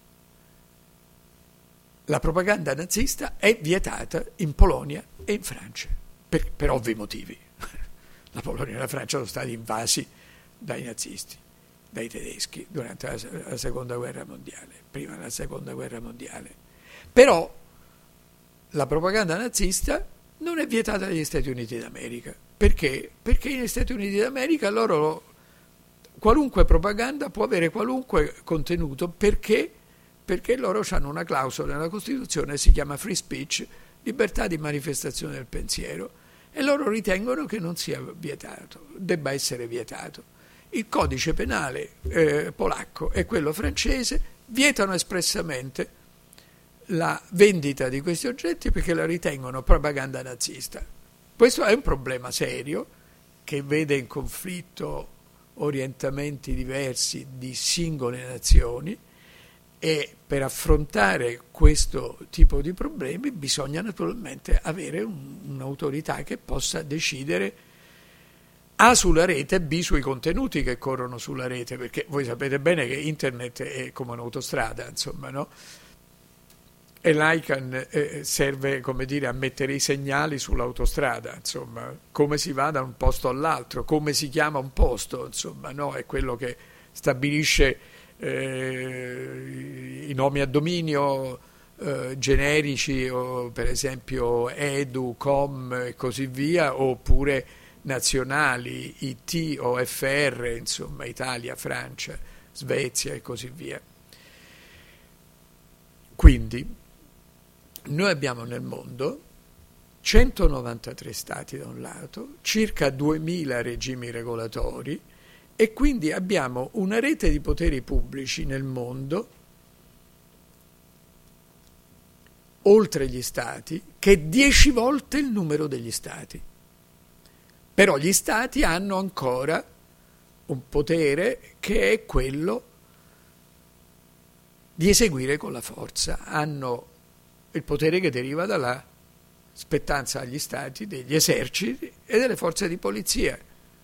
La propaganda nazista è vietata in Polonia e in Francia, per, per ovvi motivi. La Polonia e la Francia sono stati invasi dai nazisti, dai tedeschi, durante la, la seconda guerra mondiale, prima della seconda guerra mondiale. Però la propaganda nazista non è vietata negli Stati Uniti d'America. Perché? Perché negli Stati Uniti d'America loro qualunque propaganda può avere qualunque contenuto, perché perché loro hanno una clausola nella Costituzione, si chiama free speech, libertà di manifestazione del pensiero, e loro ritengono che non sia vietato, debba essere vietato. Il codice penale eh, polacco e quello francese vietano espressamente la vendita di questi oggetti perché la ritengono propaganda nazista. Questo è un problema serio che vede in conflitto orientamenti diversi di singole nazioni, e per affrontare questo tipo di problemi bisogna naturalmente avere un, un'autorità che possa decidere A sulla rete, B sui contenuti che corrono sulla rete, perché voi sapete bene che Internet è come un'autostrada, insomma, no? e l'ICANN eh, serve, come dire, a mettere i segnali sull'autostrada, insomma, come si va da un posto all'altro, come si chiama un posto, insomma, no? È quello che stabilisce eh, i nomi a dominio eh, generici, o per esempio edu, com e così via, oppure nazionali, I T o F R, insomma, Italia, Francia, Svezia e così via. Quindi noi abbiamo nel mondo centonovantatré stati da un lato, circa duemila regimi regolatori, e quindi abbiamo una rete di poteri pubblici nel mondo, oltre gli stati, che è dieci volte il numero degli stati. Però gli stati hanno ancora un potere che è quello di eseguire con la forza, hanno il potere che deriva dalla spettanza agli stati degli eserciti e delle forze di polizia.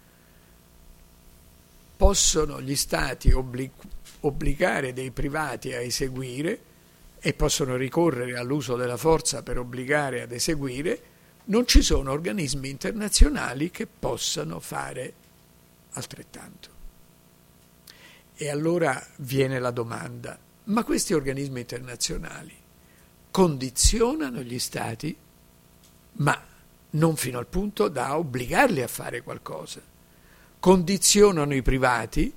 Possono gli stati obblig- obbligare dei privati a eseguire e possono ricorrere all'uso della forza per obbligare ad eseguire. Non ci sono organismi internazionali che possano fare altrettanto. E allora viene la domanda: ma questi organismi internazionali condizionano gli stati, ma non fino al punto da obbligarli a fare qualcosa? Condizionano i privati,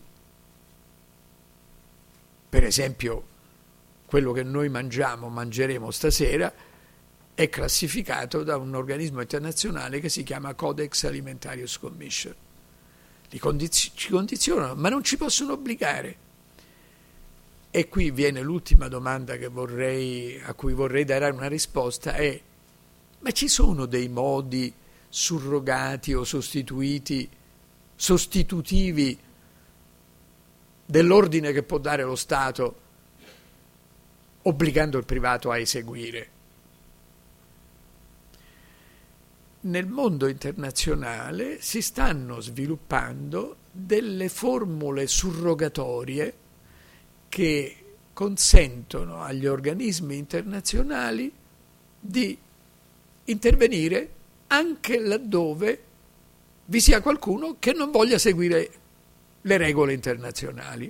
per esempio quello che noi mangiamo, mangeremo stasera, è classificato da un organismo internazionale che si chiama Codex Alimentarius Commission. Li condiz- ci condizionano, ma non ci possono obbligare. E qui viene l'ultima domanda che vorrei, a cui vorrei dare una risposta, è: ma ci sono dei modi surrogati o sostituiti, sostitutivi dell'ordine che può dare lo Stato obbligando il privato a eseguire? Nel mondo internazionale si stanno sviluppando delle formule surrogatorie che consentono agli organismi internazionali di intervenire anche laddove vi sia qualcuno che non voglia seguire le regole internazionali.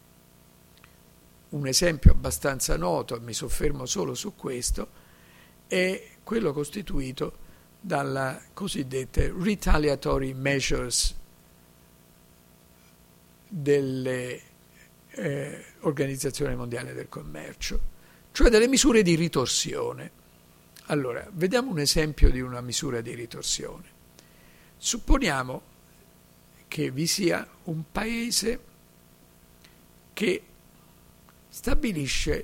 Un esempio abbastanza noto, mi soffermo solo su questo, è quello costituito dalle cosiddette retaliatory measures delle eh, Organizzazione Mondiale del Commercio, cioè delle misure di ritorsione. Allora, vediamo un esempio di una misura di ritorsione. Supponiamo che vi sia un paese che stabilisce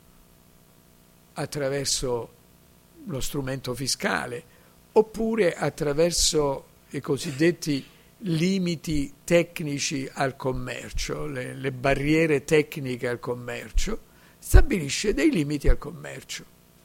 attraverso lo strumento fiscale oppure attraverso i cosiddetti limiti tecnici al commercio, le, le barriere tecniche al commercio, stabilisce dei limiti al commercio.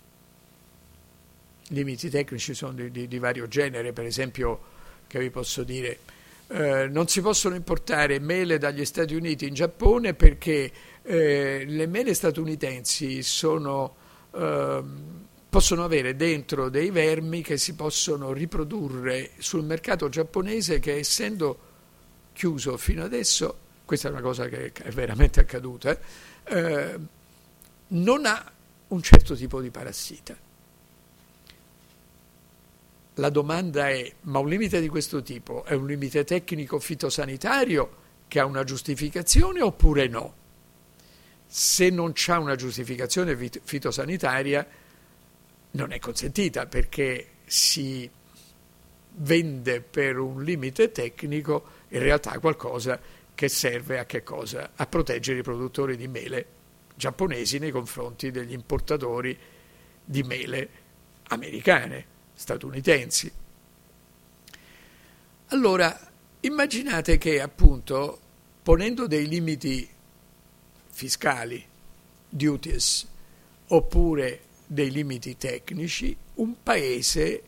Limiti tecnici sono di, di, di vario genere, per esempio, che vi posso dire, eh, non si possono importare mele dagli Stati Uniti in Giappone perché eh, le mele statunitensi sono... Eh, possono avere dentro dei vermi che si possono riprodurre sul mercato giapponese, che essendo chiuso fino adesso, questa è una cosa che è veramente accaduta, eh, non ha un certo tipo di parassita. La domanda è: ma un limite di questo tipo è un limite tecnico fitosanitario che ha una giustificazione oppure no? Se non c'ha una giustificazione fitosanitaria, non è consentita, perché si vende per un limite tecnico in realtà qualcosa che serve a che cosa? A proteggere i produttori di mele giapponesi nei confronti degli importatori di mele americane, statunitensi. Allora, immaginate che appunto, ponendo dei limiti fiscali, duties, oppure dei limiti tecnici, un paese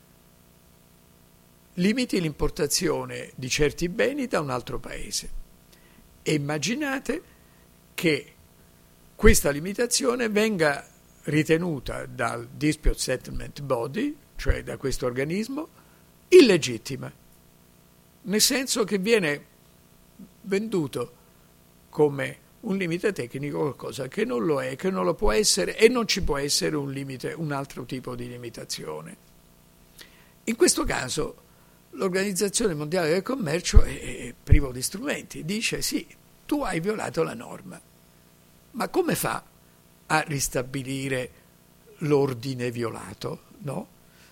limiti l'importazione di certi beni da un altro paese. E immaginate che questa limitazione venga ritenuta dal Dispute Settlement Body, cioè da questo organismo, illegittima, nel senso che viene venduto come un limite tecnico qualcosa che non lo è, che non lo può essere e non ci può essere un limite, un altro tipo di limitazione. In questo caso l'Organizzazione Mondiale del Commercio è privo di strumenti, dice sì, tu hai violato la norma, ma come fa a ristabilire l'ordine violato? No?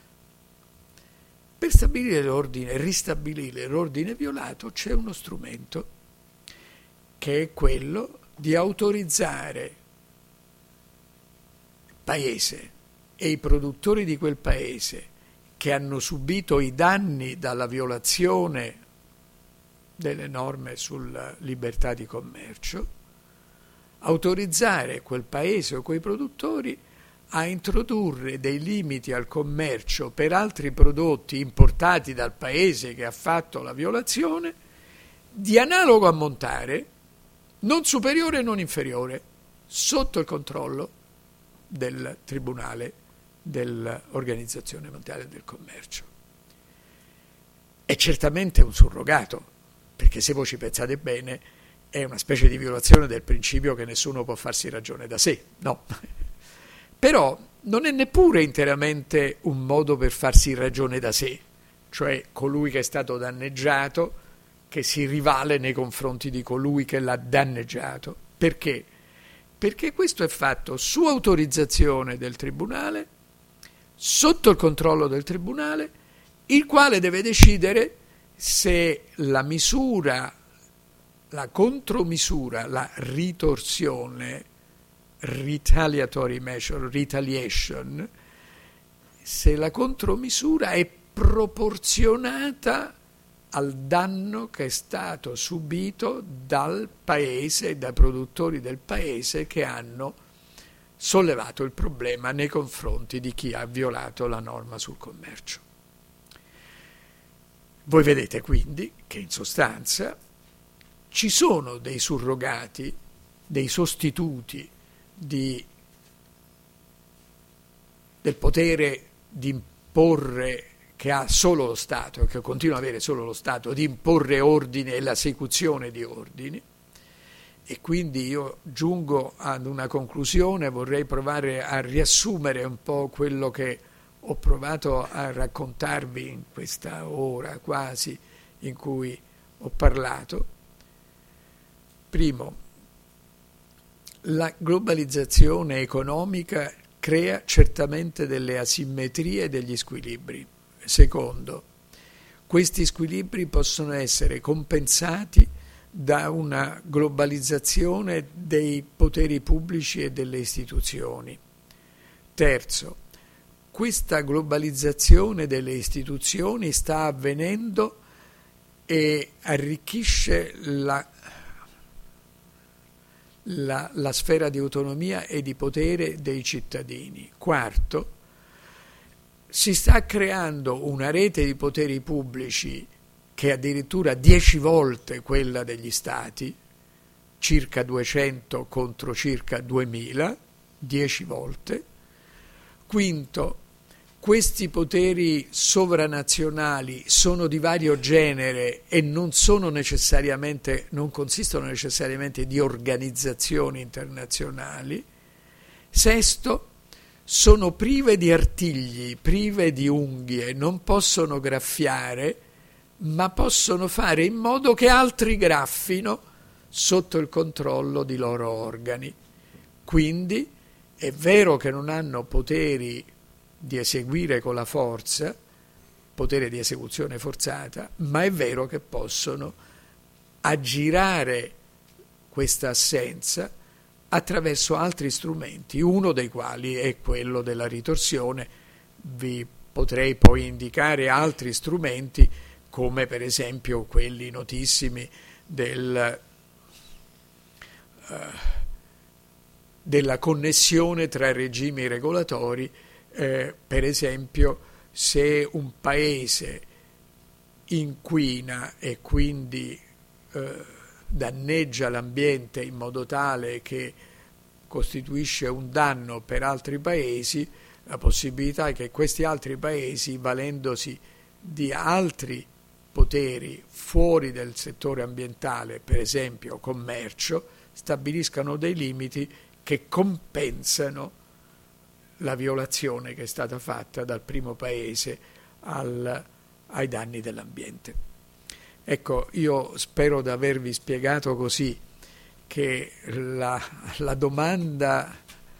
Per stabilire l'ordine, ristabilire l'ordine violato c'è uno strumento che è quello di autorizzare il paese e i produttori di quel paese che hanno subito i danni dalla violazione delle norme sulla libertà di commercio, autorizzare quel paese o quei produttori a introdurre dei limiti al commercio per altri prodotti importati dal paese che ha fatto la violazione di analogo ammontare, non superiore e non inferiore, sotto il controllo del Tribunale dell'Organizzazione Mondiale del Commercio. È certamente un surrogato, perché se voi ci pensate bene è una specie di violazione del principio che nessuno può farsi ragione da sé, no? Però non è neppure interamente un modo per farsi ragione da sé, cioè colui che è stato danneggiato che si rivale nei confronti di colui che l'ha danneggiato. Perché? Perché questo è fatto su autorizzazione del Tribunale, sotto il controllo del Tribunale, il quale deve decidere se la misura, la contromisura, la ritorsione, retaliatory measure, retaliation, se la contromisura è proporzionata al danno che è stato subito dal paese, dai produttori del paese che hanno sollevato il problema nei confronti di chi ha violato la norma sul commercio. Voi vedete quindi che in sostanza ci sono dei surrogati, dei sostituti di, del potere di imporre che ha solo lo Stato e che continua ad avere solo lo Stato, di imporre ordine e l'esecuzione di ordini. E quindi io giungo ad una conclusione, vorrei provare a riassumere un po' quello che ho provato a raccontarvi in questa ora quasi in cui ho parlato. Primo, la globalizzazione economica crea certamente delle asimmetrie e degli squilibri. Secondo, questi squilibri possono essere compensati da una globalizzazione dei poteri pubblici e delle istituzioni. Terzo, questa globalizzazione delle istituzioni sta avvenendo e arricchisce la, la, la sfera di autonomia e di potere dei cittadini. Quarto, si sta creando una rete di poteri pubblici che è addirittura dieci volte quella degli stati, circa duecento contro circa duemila, dieci volte. Quinto, questi poteri sovranazionali sono di vario genere e non sono necessariamente, non consistono necessariamente di organizzazioni internazionali. Sesto, sono prive di artigli, prive di unghie, non possono graffiare, ma possono fare in modo che altri graffino sotto il controllo di loro organi. Quindi è vero che non hanno poteri di eseguire con la forza, potere di esecuzione forzata, ma è vero che possono aggirare questa assenza attraverso altri strumenti, uno dei quali è quello della ritorsione. Vi potrei poi indicare altri strumenti, come per esempio quelli notissimi del, uh, della connessione tra regimi regolatori. Eh, per esempio, se un paese inquina e quindi eh, danneggia l'ambiente in modo tale che costituisce un danno per altri paesi, la possibilità che questi altri paesi, valendosi di altri poteri fuori del settore ambientale, per esempio commercio, stabiliscano dei limiti che compensano la violazione che è stata fatta dal primo paese al, ai danni dell'ambiente. Ecco, io spero di avervi spiegato così che la, la domanda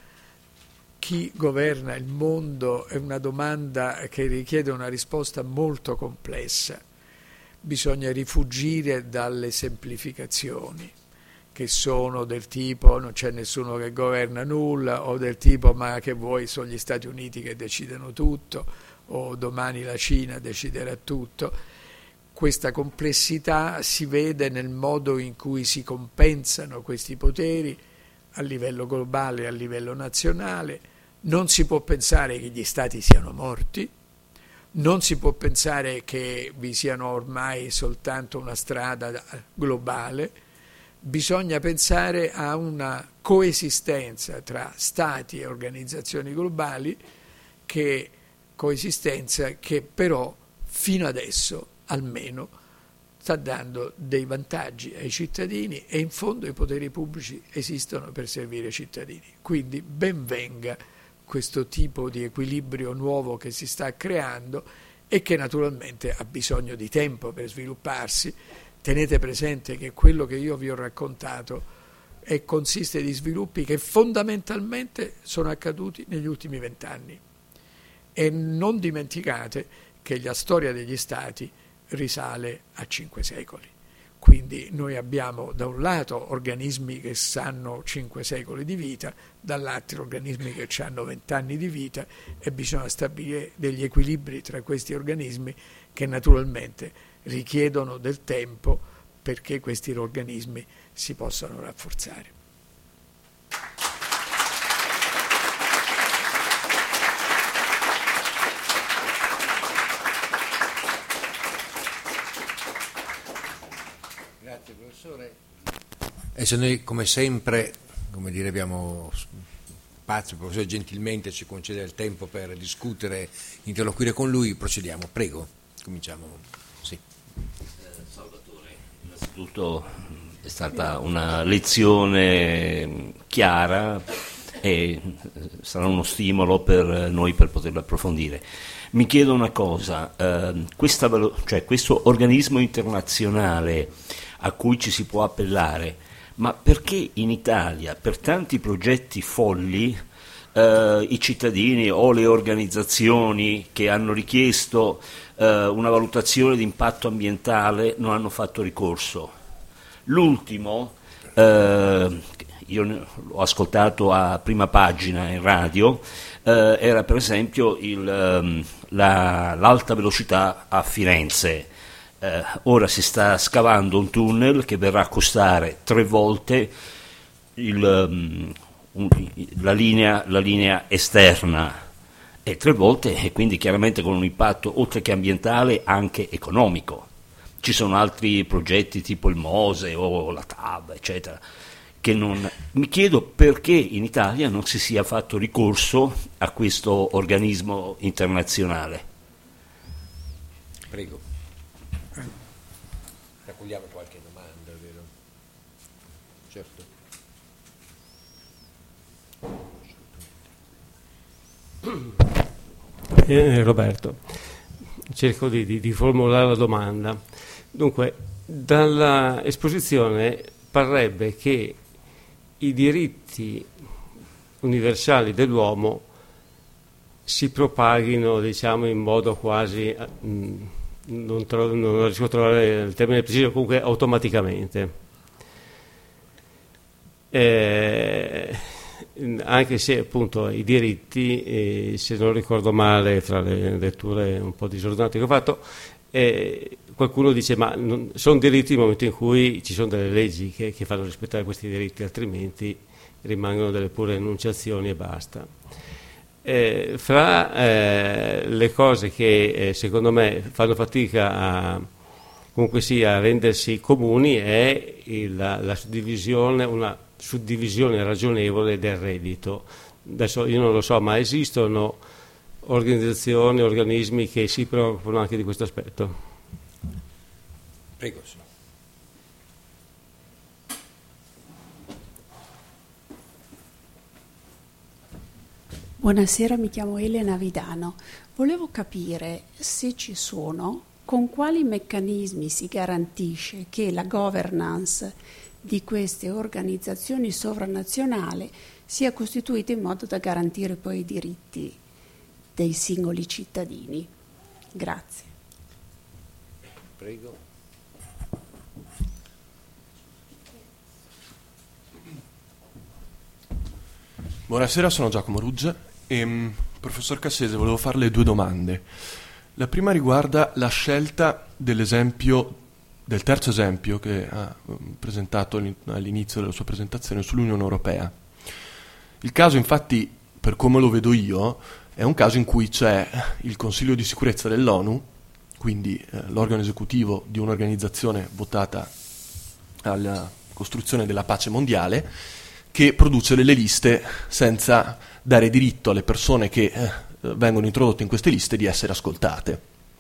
chi governa il mondo è una domanda che richiede una risposta molto complessa. Bisogna rifugire dalle semplificazioni che sono del tipo non c'è nessuno che governa nulla, o del tipo ma che vuoi, sono gli Stati Uniti che decidono tutto, o domani la Cina deciderà tutto. Questa complessità si vede nel modo in cui si compensano questi poteri a livello globale e a livello nazionale. Non si può pensare che gli Stati siano morti, non si può pensare che vi siano ormai soltanto una strada globale. Bisogna pensare a una coesistenza tra stati e organizzazioni globali, che coesistenza che però fino adesso almeno sta dando dei vantaggi ai cittadini, e in fondo i poteri pubblici esistono per servire i cittadini. Quindi ben venga questo tipo di equilibrio nuovo che si sta creando e che naturalmente ha bisogno di tempo per svilupparsi. Tenete presente che quello che io vi ho raccontato è, consiste di sviluppi che fondamentalmente sono accaduti negli ultimi vent'anni, e non dimenticate che la storia degli Stati risale a cinque secoli. Quindi noi abbiamo da un lato organismi che hanno cinque secoli di vita, dall'altro organismi che hanno vent'anni di vita, e bisogna stabilire degli equilibri tra questi organismi che naturalmente richiedono del tempo perché questi organismi si possano rafforzare. Grazie professore. Adesso noi come sempre, come dire, abbiamo spazio, il professore gentilmente ci concede il tempo per discutere, interloquire con lui, procediamo, prego, cominciamo. Sì. Salvatore, innanzitutto è stata una lezione chiara e sarà uno stimolo per noi per poterlo approfondire. Mi chiedo una cosa, eh, questa, cioè questo organismo internazionale a cui ci si può appellare, ma perché in Italia per tanti progetti folli eh, i cittadini o le organizzazioni che hanno richiesto eh, una valutazione di impatto ambientale non hanno fatto ricorso? L'ultimo, eh, io l'ho ascoltato a Prima Pagina in radio, eh, era per esempio il, la, l'alta velocità a Firenze. Eh, ora si sta scavando un tunnel che verrà a costare tre volte il, um, un, la, linea, la linea esterna, e tre volte, e quindi chiaramente con un impatto oltre che ambientale anche economico. Ci sono altri progetti tipo il Mose o la T A B, eccetera, che non... Mi chiedo perché in Italia non si sia fatto ricorso a questo organismo internazionale. Prego. Raccogliamo qualche domanda, vero? Certo. Eh, Roberto, cerco di, di, di formulare la domanda. Dunque, dalla esposizione parrebbe che i diritti universali dell'uomo si propaghino, diciamo, in modo quasi... Mh, Non, trovo, non riesco a trovare il termine preciso, comunque automaticamente, eh, anche se appunto i diritti, eh, se non ricordo male tra le letture un po' disordinate che ho fatto, eh, qualcuno dice ma non, sono diritti nel momento in cui ci sono delle leggi che, che fanno rispettare questi diritti, altrimenti rimangono delle pure enunciazioni e basta. Eh, fra eh, le cose che eh, secondo me fanno fatica a, comunque sia, a rendersi comuni è il, la, la suddivisione, una suddivisione ragionevole del reddito. Adesso io non lo so, ma esistono organizzazioni, organismi che si preoccupano anche di questo aspetto? Prego, sì. Buonasera, mi chiamo Elena Vidano. Volevo capire se ci sono, con quali meccanismi si garantisce che la governance di queste organizzazioni sovranazionali sia costituita in modo da garantire poi i diritti dei singoli cittadini. Grazie. Prego. Buonasera, sono Giacomo Ruggia e, professor Cassese, volevo farle due domande. La prima riguarda la scelta dell'esempio, del terzo esempio che ha presentato all'inizio della sua presentazione sull'Unione Europea. Il caso, infatti, per come lo vedo io, è un caso in cui c'è il Consiglio di sicurezza dell'ONU, quindi eh, l'organo esecutivo di un'organizzazione votata alla costruzione della pace mondiale, che produce delle liste senza dare diritto alle persone che eh, vengono introdotte in queste liste di essere ascoltate.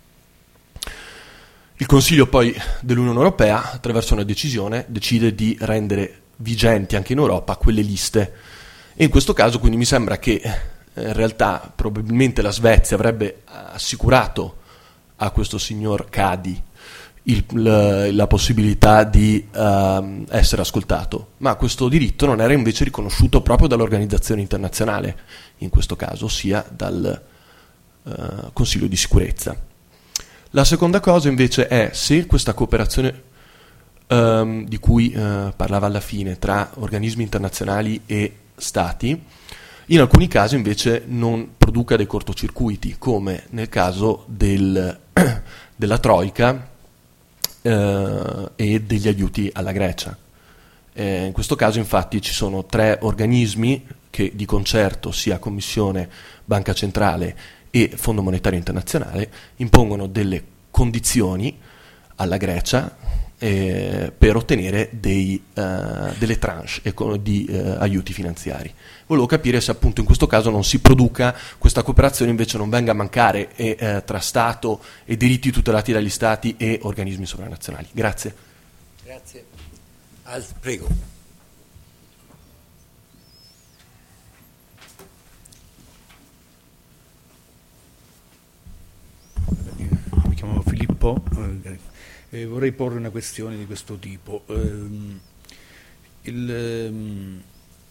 Il Consiglio poi dell'Unione Europea, attraverso una decisione, decide di rendere vigenti anche in Europa quelle liste. E in questo caso quindi mi sembra che eh, in realtà probabilmente la Svezia avrebbe assicurato a questo signor Cadi Il, la, la possibilità di uh, essere ascoltato, ma questo diritto non era invece riconosciuto proprio dall'organizzazione internazionale, in questo caso ossia dal uh, Consiglio di sicurezza. La seconda cosa invece è se questa cooperazione um, di cui uh, parlava alla fine tra organismi internazionali e stati in alcuni casi invece non produca dei cortocircuiti, come nel caso del, della Troika Uh, e degli aiuti alla Grecia. Eh, in questo caso infatti ci sono tre organismi che di concerto, sia Commissione, Banca Centrale e Fondo Monetario Internazionale, impongono delle condizioni alla Grecia eh, per ottenere dei, uh, delle tranche eco- di uh, aiuti finanziari. Volevo capire se appunto in questo caso non si produca, questa cooperazione invece non venga a mancare e, eh, tra Stato e diritti tutelati dagli Stati e organismi sovranazionali. Grazie. Grazie. Al, prego. Mi chiamo Filippo e eh, vorrei porre una questione di questo tipo. Eh, il... Um,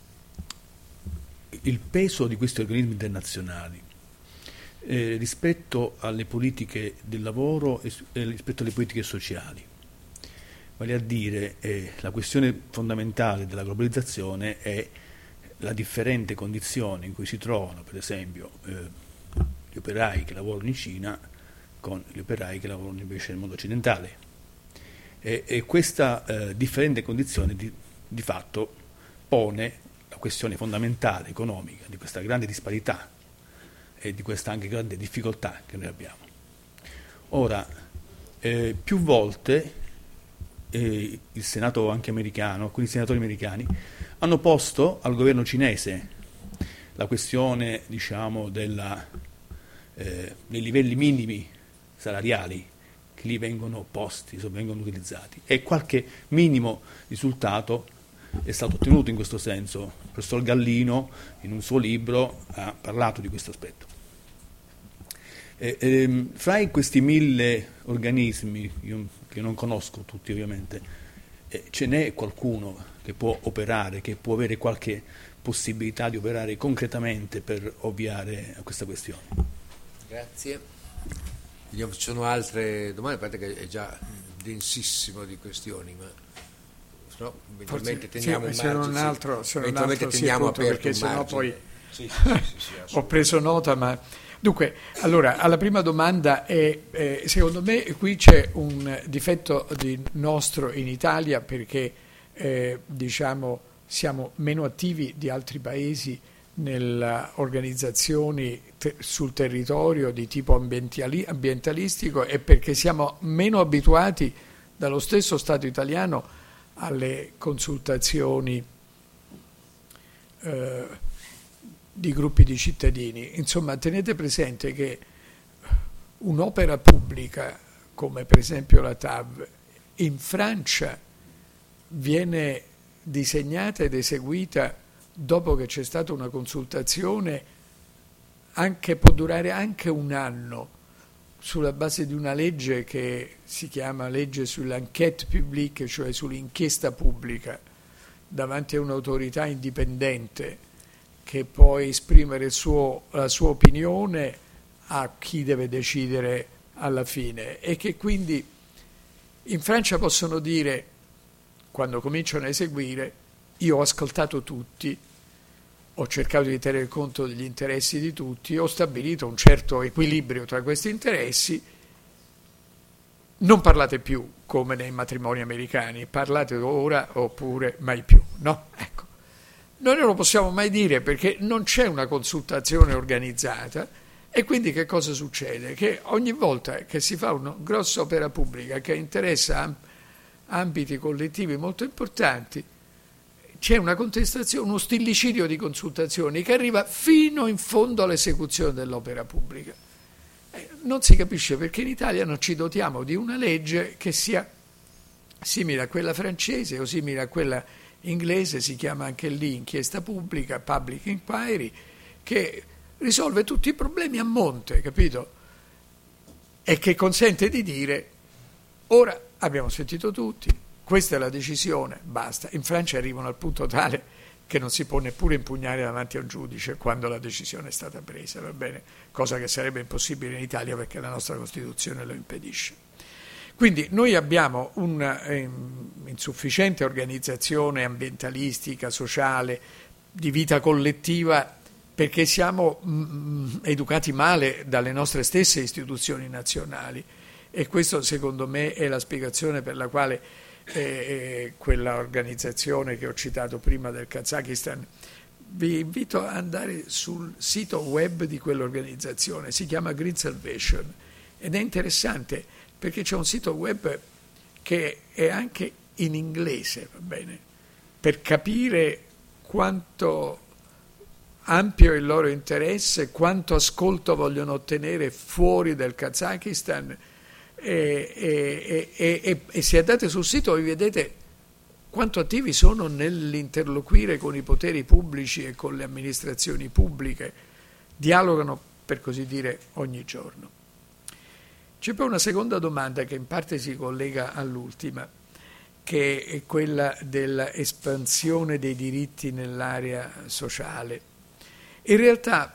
il peso di questi organismi internazionali eh, rispetto alle politiche del lavoro e eh, rispetto alle politiche sociali, vale a dire eh, la questione fondamentale della globalizzazione è la differente condizione in cui si trovano per esempio eh, gli operai che lavorano in Cina con gli operai che lavorano invece nel mondo occidentale e, e questa eh, differente condizione di, di fatto pone la questione fondamentale economica di questa grande disparità e di questa anche grande difficoltà che noi abbiamo. Ora, eh, più volte eh, il Senato anche americano, alcuni senatori americani, hanno posto al governo cinese la questione, diciamo, della, eh, dei livelli minimi salariali che lì vengono posti, vengono utilizzati, e qualche minimo risultato è stato ottenuto in questo senso. Il professor Gallino in un suo libro ha parlato di questo aspetto. E, e, fra questi mille organismi, io, che non conosco tutti ovviamente, eh, ce n'è qualcuno che può operare, che può avere qualche possibilità di operare concretamente per ovviare a questa questione? Grazie. Ci sono altre domande, a parte che è già densissimo di questioni, ma no, eventualmente teniamo sì, un margine, un altro, sì, un altro teniamo appunto, aperto perché un sennò margine. poi Sì, sì, sì, sì, ho preso nota, ma dunque, allora, alla prima domanda è, eh, secondo me qui c'è un difetto di nostro in Italia perché eh, diciamo siamo meno attivi di altri paesi nelle organizzazioni te- sul territorio di tipo ambientali- ambientalistico e perché siamo meno abituati dallo stesso Stato italiano alle consultazioni eh, di gruppi di cittadini. Insomma, tenete presente che un'opera pubblica, come per esempio la T A V, in Francia viene disegnata ed eseguita dopo che c'è stata una consultazione, anche, può durare anche un anno, sulla base di una legge che si chiama legge sull'enquête publique, cioè sull'inchiesta pubblica, davanti a un'autorità indipendente che può esprimere il suo, la sua opinione a chi deve decidere alla fine, e che quindi in Francia possono dire, quando cominciano a eseguire: io ho ascoltato tutti, ho cercato di tenere conto degli interessi di tutti, ho stabilito un certo equilibrio tra questi interessi, non parlate più come nei matrimoni americani, parlate ora oppure mai più, no? Ecco. Noi non lo possiamo mai dire perché non c'è una consultazione organizzata, e quindi che cosa succede? Che ogni volta che si fa una grossa opera pubblica che interessa ambiti collettivi molto importanti, c'è una contestazione, uno stillicidio di consultazioni che arriva fino in fondo all'esecuzione dell'opera pubblica. Eh, non si capisce perché in Italia non ci dotiamo di una legge che sia simile a quella francese o simile a quella inglese, si chiama anche lì inchiesta pubblica, public inquiry, che risolve tutti i problemi a monte, capito? E che consente di dire: ora abbiamo sentito tutti, questa è la decisione, basta. In Francia arrivano al punto tale che non si può neppure impugnare davanti a un giudice quando la decisione è stata presa, va bene? Cosa che sarebbe impossibile in Italia perché la nostra Costituzione lo impedisce. Quindi noi abbiamo un'insufficiente organizzazione ambientalistica, sociale, di vita collettiva, perché siamo mh, educati male dalle nostre stesse istituzioni nazionali, e questo secondo me è la spiegazione per la quale eh, quella organizzazione che ho citato prima del Kazakistan, vi invito ad andare sul sito web di quell'organizzazione, si chiama Green Salvation, ed è interessante perché c'è un sito web che è anche in inglese, va bene, per capire quanto ampio è il loro interesse, quanto ascolto vogliono ottenere fuori del Kazakistan, e, e, e, e, e se andate sul sito vi vedete quanto attivi sono nell'interloquire con i poteri pubblici e con le amministrazioni pubbliche, dialogano per così dire ogni giorno. C'è poi una seconda domanda che in parte si collega all'ultima, che è quella dell'espansione dei diritti nell'area sociale. In realtà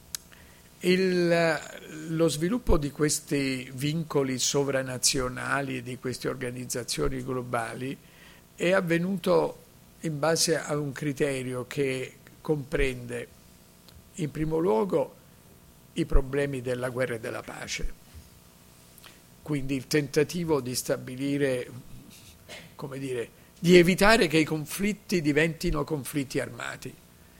il, lo sviluppo di questi vincoli sovranazionali e di queste organizzazioni globali è avvenuto in base a un criterio che comprende in primo luogo i problemi della guerra e della pace, quindi il tentativo di stabilire, come dire, di evitare che i conflitti diventino conflitti armati.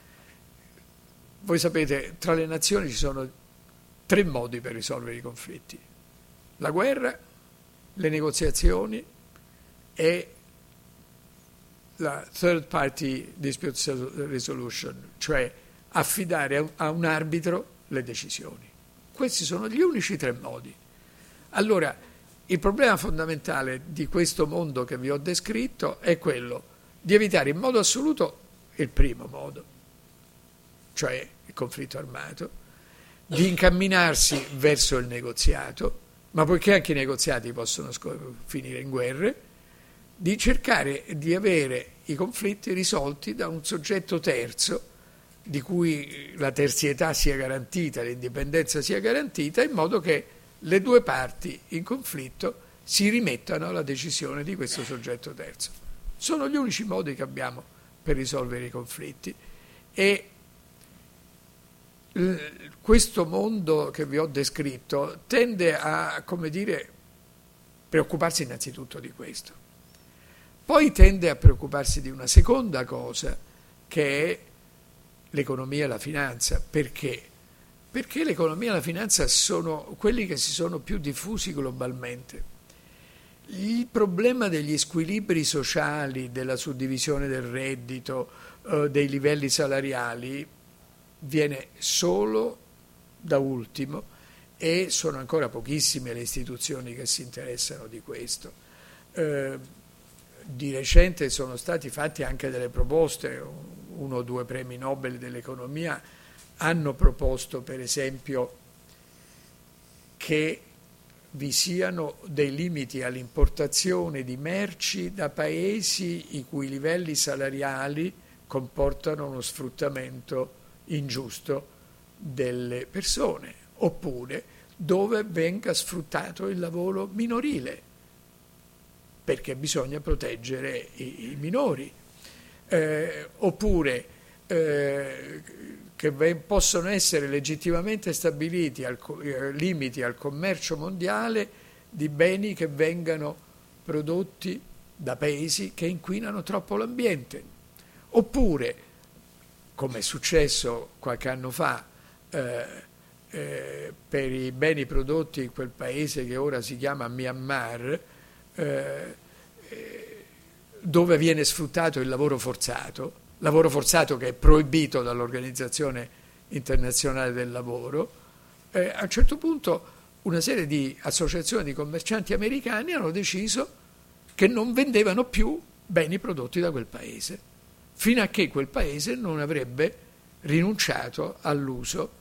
Voi sapete, tra le nazioni ci sono tre modi per risolvere i conflitti: la guerra, le negoziazioni e la third party dispute resolution, cioè affidare a un arbitro le decisioni. Questi sono gli unici tre modi. Allora, il problema fondamentale di questo mondo che vi ho descritto è quello di evitare in modo assoluto il primo modo, cioè il conflitto armato, di incamminarsi verso il negoziato, ma poiché anche i negoziati possono finire in guerre, di cercare di avere i conflitti risolti da un soggetto terzo di cui la terzietà sia garantita, l'indipendenza sia garantita, in modo che le due parti in conflitto si rimettano alla decisione di questo soggetto terzo. Sono gli unici modi che abbiamo per risolvere i conflitti, e questo mondo che vi ho descritto tende a, come dire, preoccuparsi innanzitutto di questo. Poi tende a preoccuparsi di una seconda cosa, che è l'economia e la finanza. Perché? Perché l'economia e la finanza sono quelli che si sono più diffusi globalmente, il problema degli squilibri sociali, della suddivisione del reddito, eh, dei livelli salariali viene solo da ultimo, e sono ancora pochissime le istituzioni che si interessano di questo. Eh, di recente sono stati fatti anche delle proposte, uno o due premi Nobel dell'economia hanno proposto per esempio che vi siano dei limiti all'importazione di merci da paesi i cui livelli salariali comportano uno sfruttamento ingiusto delle persone, oppure dove venga sfruttato il lavoro minorile, perché bisogna proteggere i, i minori, eh, oppure eh, che possono essere legittimamente stabiliti al, eh, limiti al commercio mondiale di beni che vengano prodotti da paesi che inquinano troppo l'ambiente, oppure, come è successo qualche anno fa, eh, eh, per i beni prodotti in quel paese che ora si chiama Myanmar, eh, eh, dove viene sfruttato il lavoro forzato, lavoro forzato che è proibito dall'Organizzazione Internazionale del Lavoro, eh, a un certo punto una serie di associazioni di commercianti americani hanno deciso che non vendevano più beni prodotti da quel paese, fino a che quel paese non avrebbe rinunciato all'uso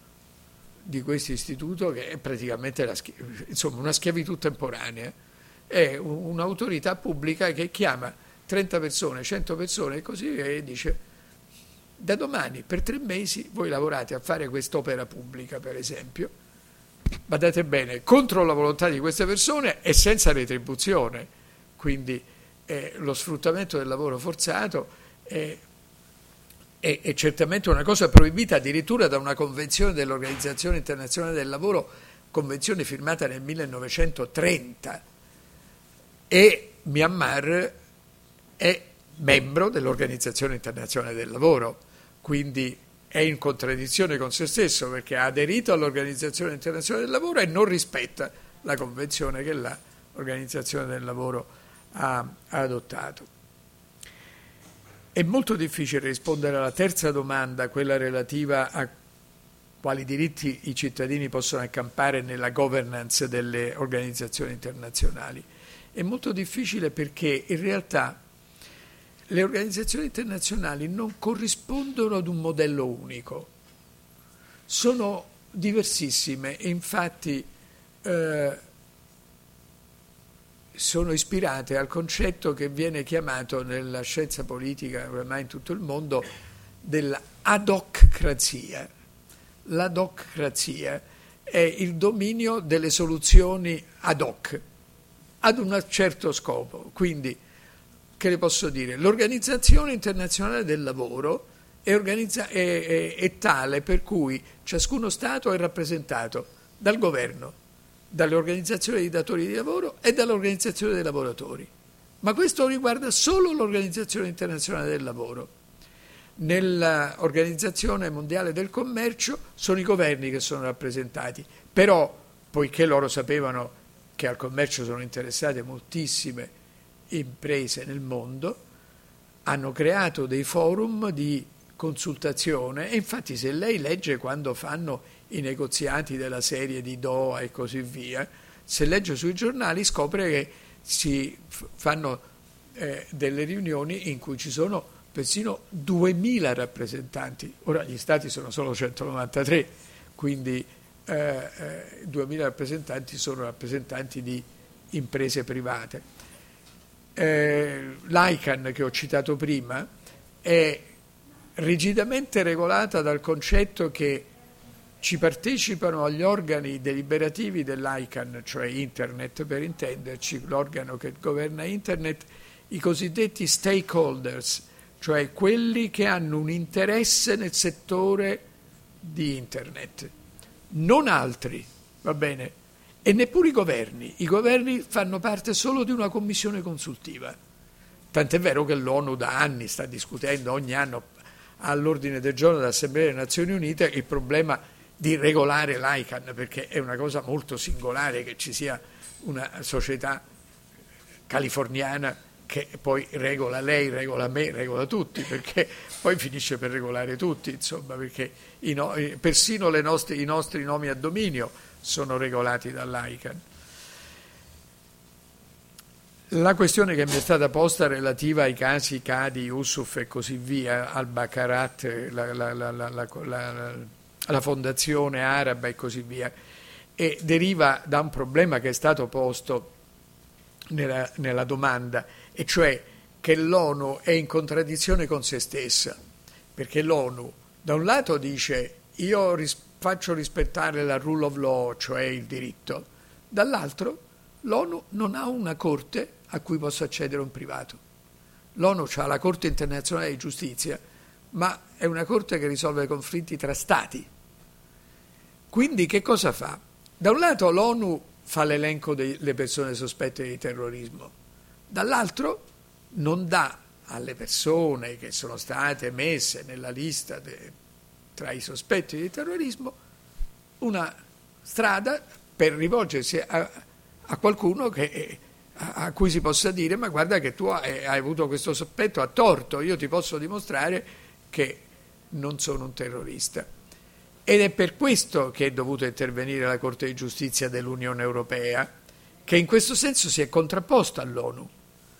di questo istituto, che è praticamente la schi- insomma, una schiavitù temporanea. È un'autorità pubblica che chiama trenta persone, cento persone e così via, e dice: da domani per tre mesi voi lavorate a fare quest'opera pubblica, per esempio, badate bene, contro la volontà di queste persone e senza retribuzione. Quindi eh, lo sfruttamento del lavoro forzato è, è, è certamente una cosa proibita addirittura da una convenzione dell'Organizzazione Internazionale del Lavoro, convenzione firmata nel millenovecentotrenta, e Myanmar è membro dell'Organizzazione Internazionale del Lavoro, quindi è in contraddizione con se stesso, perché ha aderito all'Organizzazione Internazionale del Lavoro e non rispetta la convenzione che l'Organizzazione del Lavoro ha, ha adottato. È molto difficile rispondere alla terza domanda, quella relativa a quali diritti i cittadini possono accampare nella governance delle organizzazioni internazionali. È molto difficile perché in realtà le organizzazioni internazionali non corrispondono ad un modello unico, sono diversissime e infatti eh, sono ispirate al concetto che viene chiamato nella scienza politica ormai in tutto il mondo dell'adocrazia. L'adocrazia è il dominio delle soluzioni ad hoc, ad un certo scopo. Quindi, che le posso dire? L'Organizzazione Internazionale del Lavoro è, organizza- è, è, è tale per cui ciascuno Stato è rappresentato dal governo, dalle organizzazioni dei datori di lavoro e dall'organizzazione dei lavoratori. Ma questo riguarda solo l'Organizzazione Internazionale del Lavoro. Nell'Organizzazione Mondiale del Commercio sono i governi che sono rappresentati, però poiché loro sapevano che al commercio sono interessate moltissime imprese nel mondo, hanno creato dei forum di consultazione, e infatti se lei legge quando fanno i negoziati della serie di Doha e così via, se legge sui giornali scopre che si fanno eh, delle riunioni in cui ci sono persino duemila rappresentanti. Ora gli stati sono solo centonovantatré, quindi eh, eh, duemila rappresentanti sono rappresentanti di imprese private. Eh, L'I C A N che ho citato prima è rigidamente regolata dal concetto che ci partecipano agli organi deliberativi dell'I C A N, cioè Internet per intenderci, l'organo che governa Internet, i cosiddetti stakeholders, cioè quelli che hanno un interesse nel settore di Internet, non altri, va bene? E neppure i governi. I governi fanno parte solo di una commissione consultiva. Tant'è vero che l'ONU da anni sta discutendo, ogni anno all'ordine del giorno dell'Assemblea delle Nazioni Unite, il problema di regolare l'I C A N, perché è una cosa molto singolare che ci sia una società californiana che poi regola lei, regola me, regola tutti, perché poi finisce per regolare tutti, insomma, perché i no, persino le nostre, i nostri nomi a dominio sono regolati dall'I C A N. La questione che mi è stata posta relativa ai casi Cadi, Yusuf e così via, al Baccarat, la, la, la, la, la, la, la fondazione araba e così via, e deriva da un problema che è stato posto nella, nella domanda, e cioè che l'ONU è in contraddizione con se stessa, perché l'ONU da un lato dice io ris- faccio rispettare la rule of law, cioè il diritto, dall'altro l'ONU non ha una corte a cui possa accedere un privato. L'ONU ha la Corte internazionale di giustizia, ma è una corte che risolve conflitti tra stati. Quindi che cosa fa? Da un lato l'ONU fa l'elenco delle persone sospette di terrorismo, dall'altro non dà alle persone che sono state messe nella lista de, tra i sospetti di terrorismo una strada per rivolgersi a, a qualcuno che, a, a cui si possa dire ma guarda che tu hai, hai avuto questo sospetto a torto, io ti posso dimostrare che non sono un terrorista. Ed è per questo che è dovuta intervenire la Corte di Giustizia dell'Unione Europea, che in questo senso si è contrapposta all'ONU.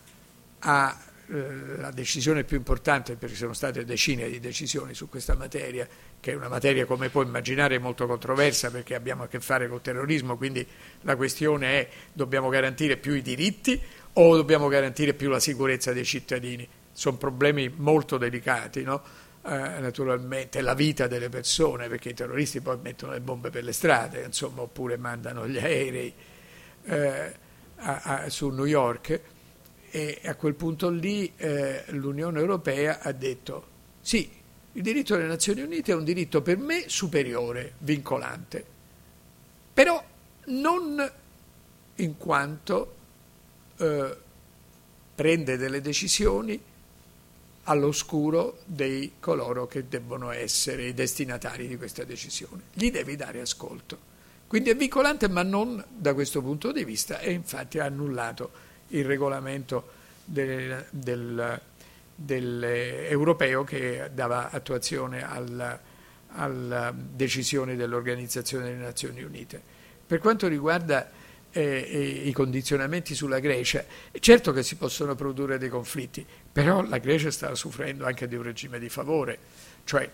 A, eh, la decisione più importante, perché ci sono state decine di decisioni su questa materia, che è una materia, come puoi immaginare, molto controversa, perché abbiamo a che fare col terrorismo, quindi la questione è: dobbiamo garantire più i diritti o dobbiamo garantire più la sicurezza dei cittadini? Sono problemi molto delicati, no? Eh, naturalmente la vita delle persone, perché i terroristi poi mettono le bombe per le strade, insomma, oppure mandano gli aerei eh, a, a, su New York, e a quel punto lì eh, l'Unione Europea ha detto sì, il diritto delle Nazioni Unite è un diritto per me superiore, vincolante, però non in quanto eh, prende delle decisioni all'oscuro dei coloro che debbono essere i destinatari di questa decisione. Gli devi dare ascolto. Quindi è vincolante, ma non da questo punto di vista, e infatti ha annullato il regolamento del, del, del europeo che dava attuazione alla, alla decisione dell'Organizzazione delle Nazioni Unite. Per quanto riguarda Eh, i condizionamenti sulla Grecia, certo che si possono produrre dei conflitti, però la Grecia sta soffrendo anche di un regime di favore, cioè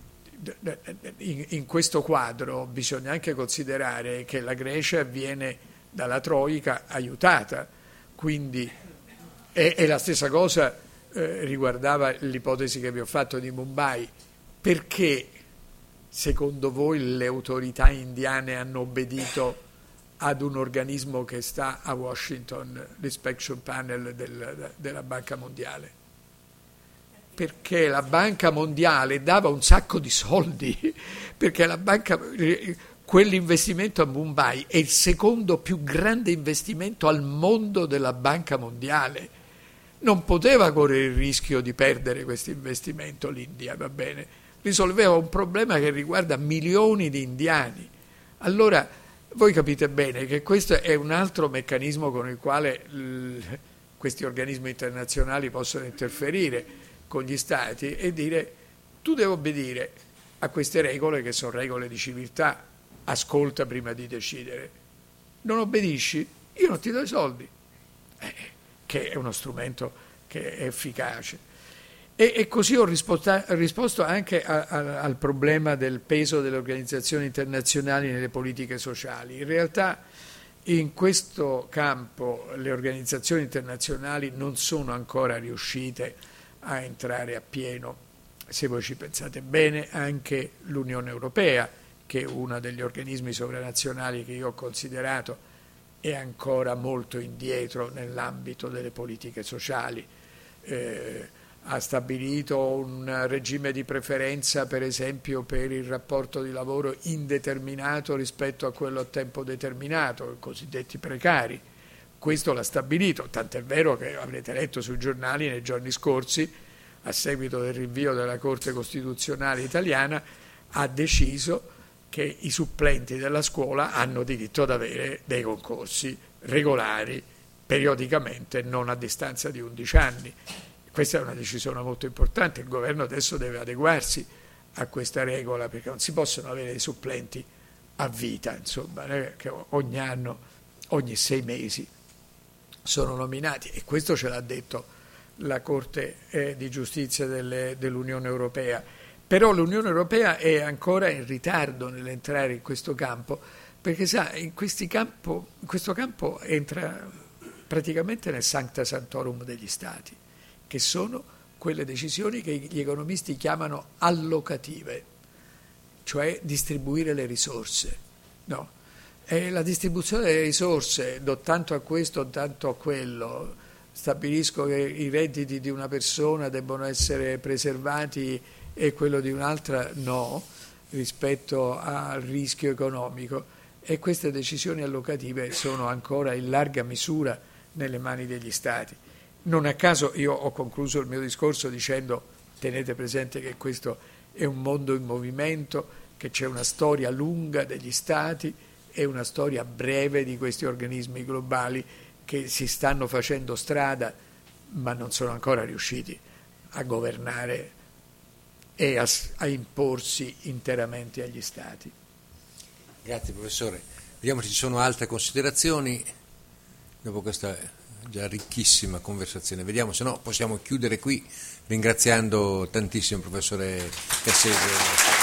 in, in questo quadro bisogna anche considerare che la Grecia viene dalla Troica aiutata, quindi e, e la stessa cosa eh, riguardava l'ipotesi che vi ho fatto di Mumbai. Perché secondo voi le autorità indiane hanno obbedito ad un organismo che sta a Washington, l'Inspection Panel del, della Banca Mondiale? Perché la Banca Mondiale dava un sacco di soldi, perché la banca, quell'investimento a Mumbai è il secondo più grande investimento al mondo della Banca Mondiale. Non poteva correre il rischio di perdere questo investimento l'India, va bene? Risolveva un problema che riguarda milioni di indiani. Allora voi capite bene che questo è un altro meccanismo con il quale l- questi organismi internazionali possono interferire con gli stati e dire: tu devi obbedire a queste regole che sono regole di civiltà, ascolta prima di decidere. Non obbedisci? Io non ti do i soldi, eh, che è uno strumento che è efficace. E, e così ho risposta, risposto anche a, a, al problema del peso delle organizzazioni internazionali nelle politiche sociali. In realtà in questo campo le organizzazioni internazionali non sono ancora riuscite a entrare appieno. Se voi ci pensate bene, anche l'Unione Europea, che è uno degli organismi sovranazionali che io ho considerato, è ancora molto indietro nell'ambito delle politiche sociali. Eh, ha stabilito un regime di preferenza, per esempio, per il rapporto di lavoro indeterminato rispetto a quello a tempo determinato, i cosiddetti precari. Questo l'ha stabilito, tant'è vero che avrete letto sui giornali nei giorni scorsi, a seguito del rinvio della Corte Costituzionale italiana, ha deciso che i supplenti della scuola hanno diritto ad avere dei concorsi regolari periodicamente, non a distanza di undici anni. Questa è una decisione molto importante, il governo adesso deve adeguarsi a questa regola, perché non si possono avere dei supplenti a vita, insomma, che ogni anno, ogni sei mesi sono nominati, e questo ce l'ha detto la Corte eh, di Giustizia delle, dell'Unione Europea. Però l'Unione Europea è ancora in ritardo nell'entrare in questo campo, perché sa, in, campo, in questo campo entra praticamente nel sancta sanctorum degli Stati, che sono quelle decisioni che gli economisti chiamano allocative, cioè distribuire le risorse. No. E la distribuzione delle risorse, do tanto a questo, do tanto a quello, stabilisco che i redditi di una persona debbono essere preservati e quello di un'altra no, rispetto al rischio economico, e queste decisioni allocative sono ancora in larga misura nelle mani degli Stati. Non a caso io ho concluso il mio discorso dicendo: tenete presente che questo è un mondo in movimento, che c'è una storia lunga degli Stati e una storia breve di questi organismi globali che si stanno facendo strada ma non sono ancora riusciti a governare e a, a imporsi interamente agli Stati. Grazie professore. Vediamo se ci sono altre considerazioni dopo questa già ricchissima conversazione. Vediamo, se no possiamo chiudere qui ringraziando tantissimo il professore Cassese.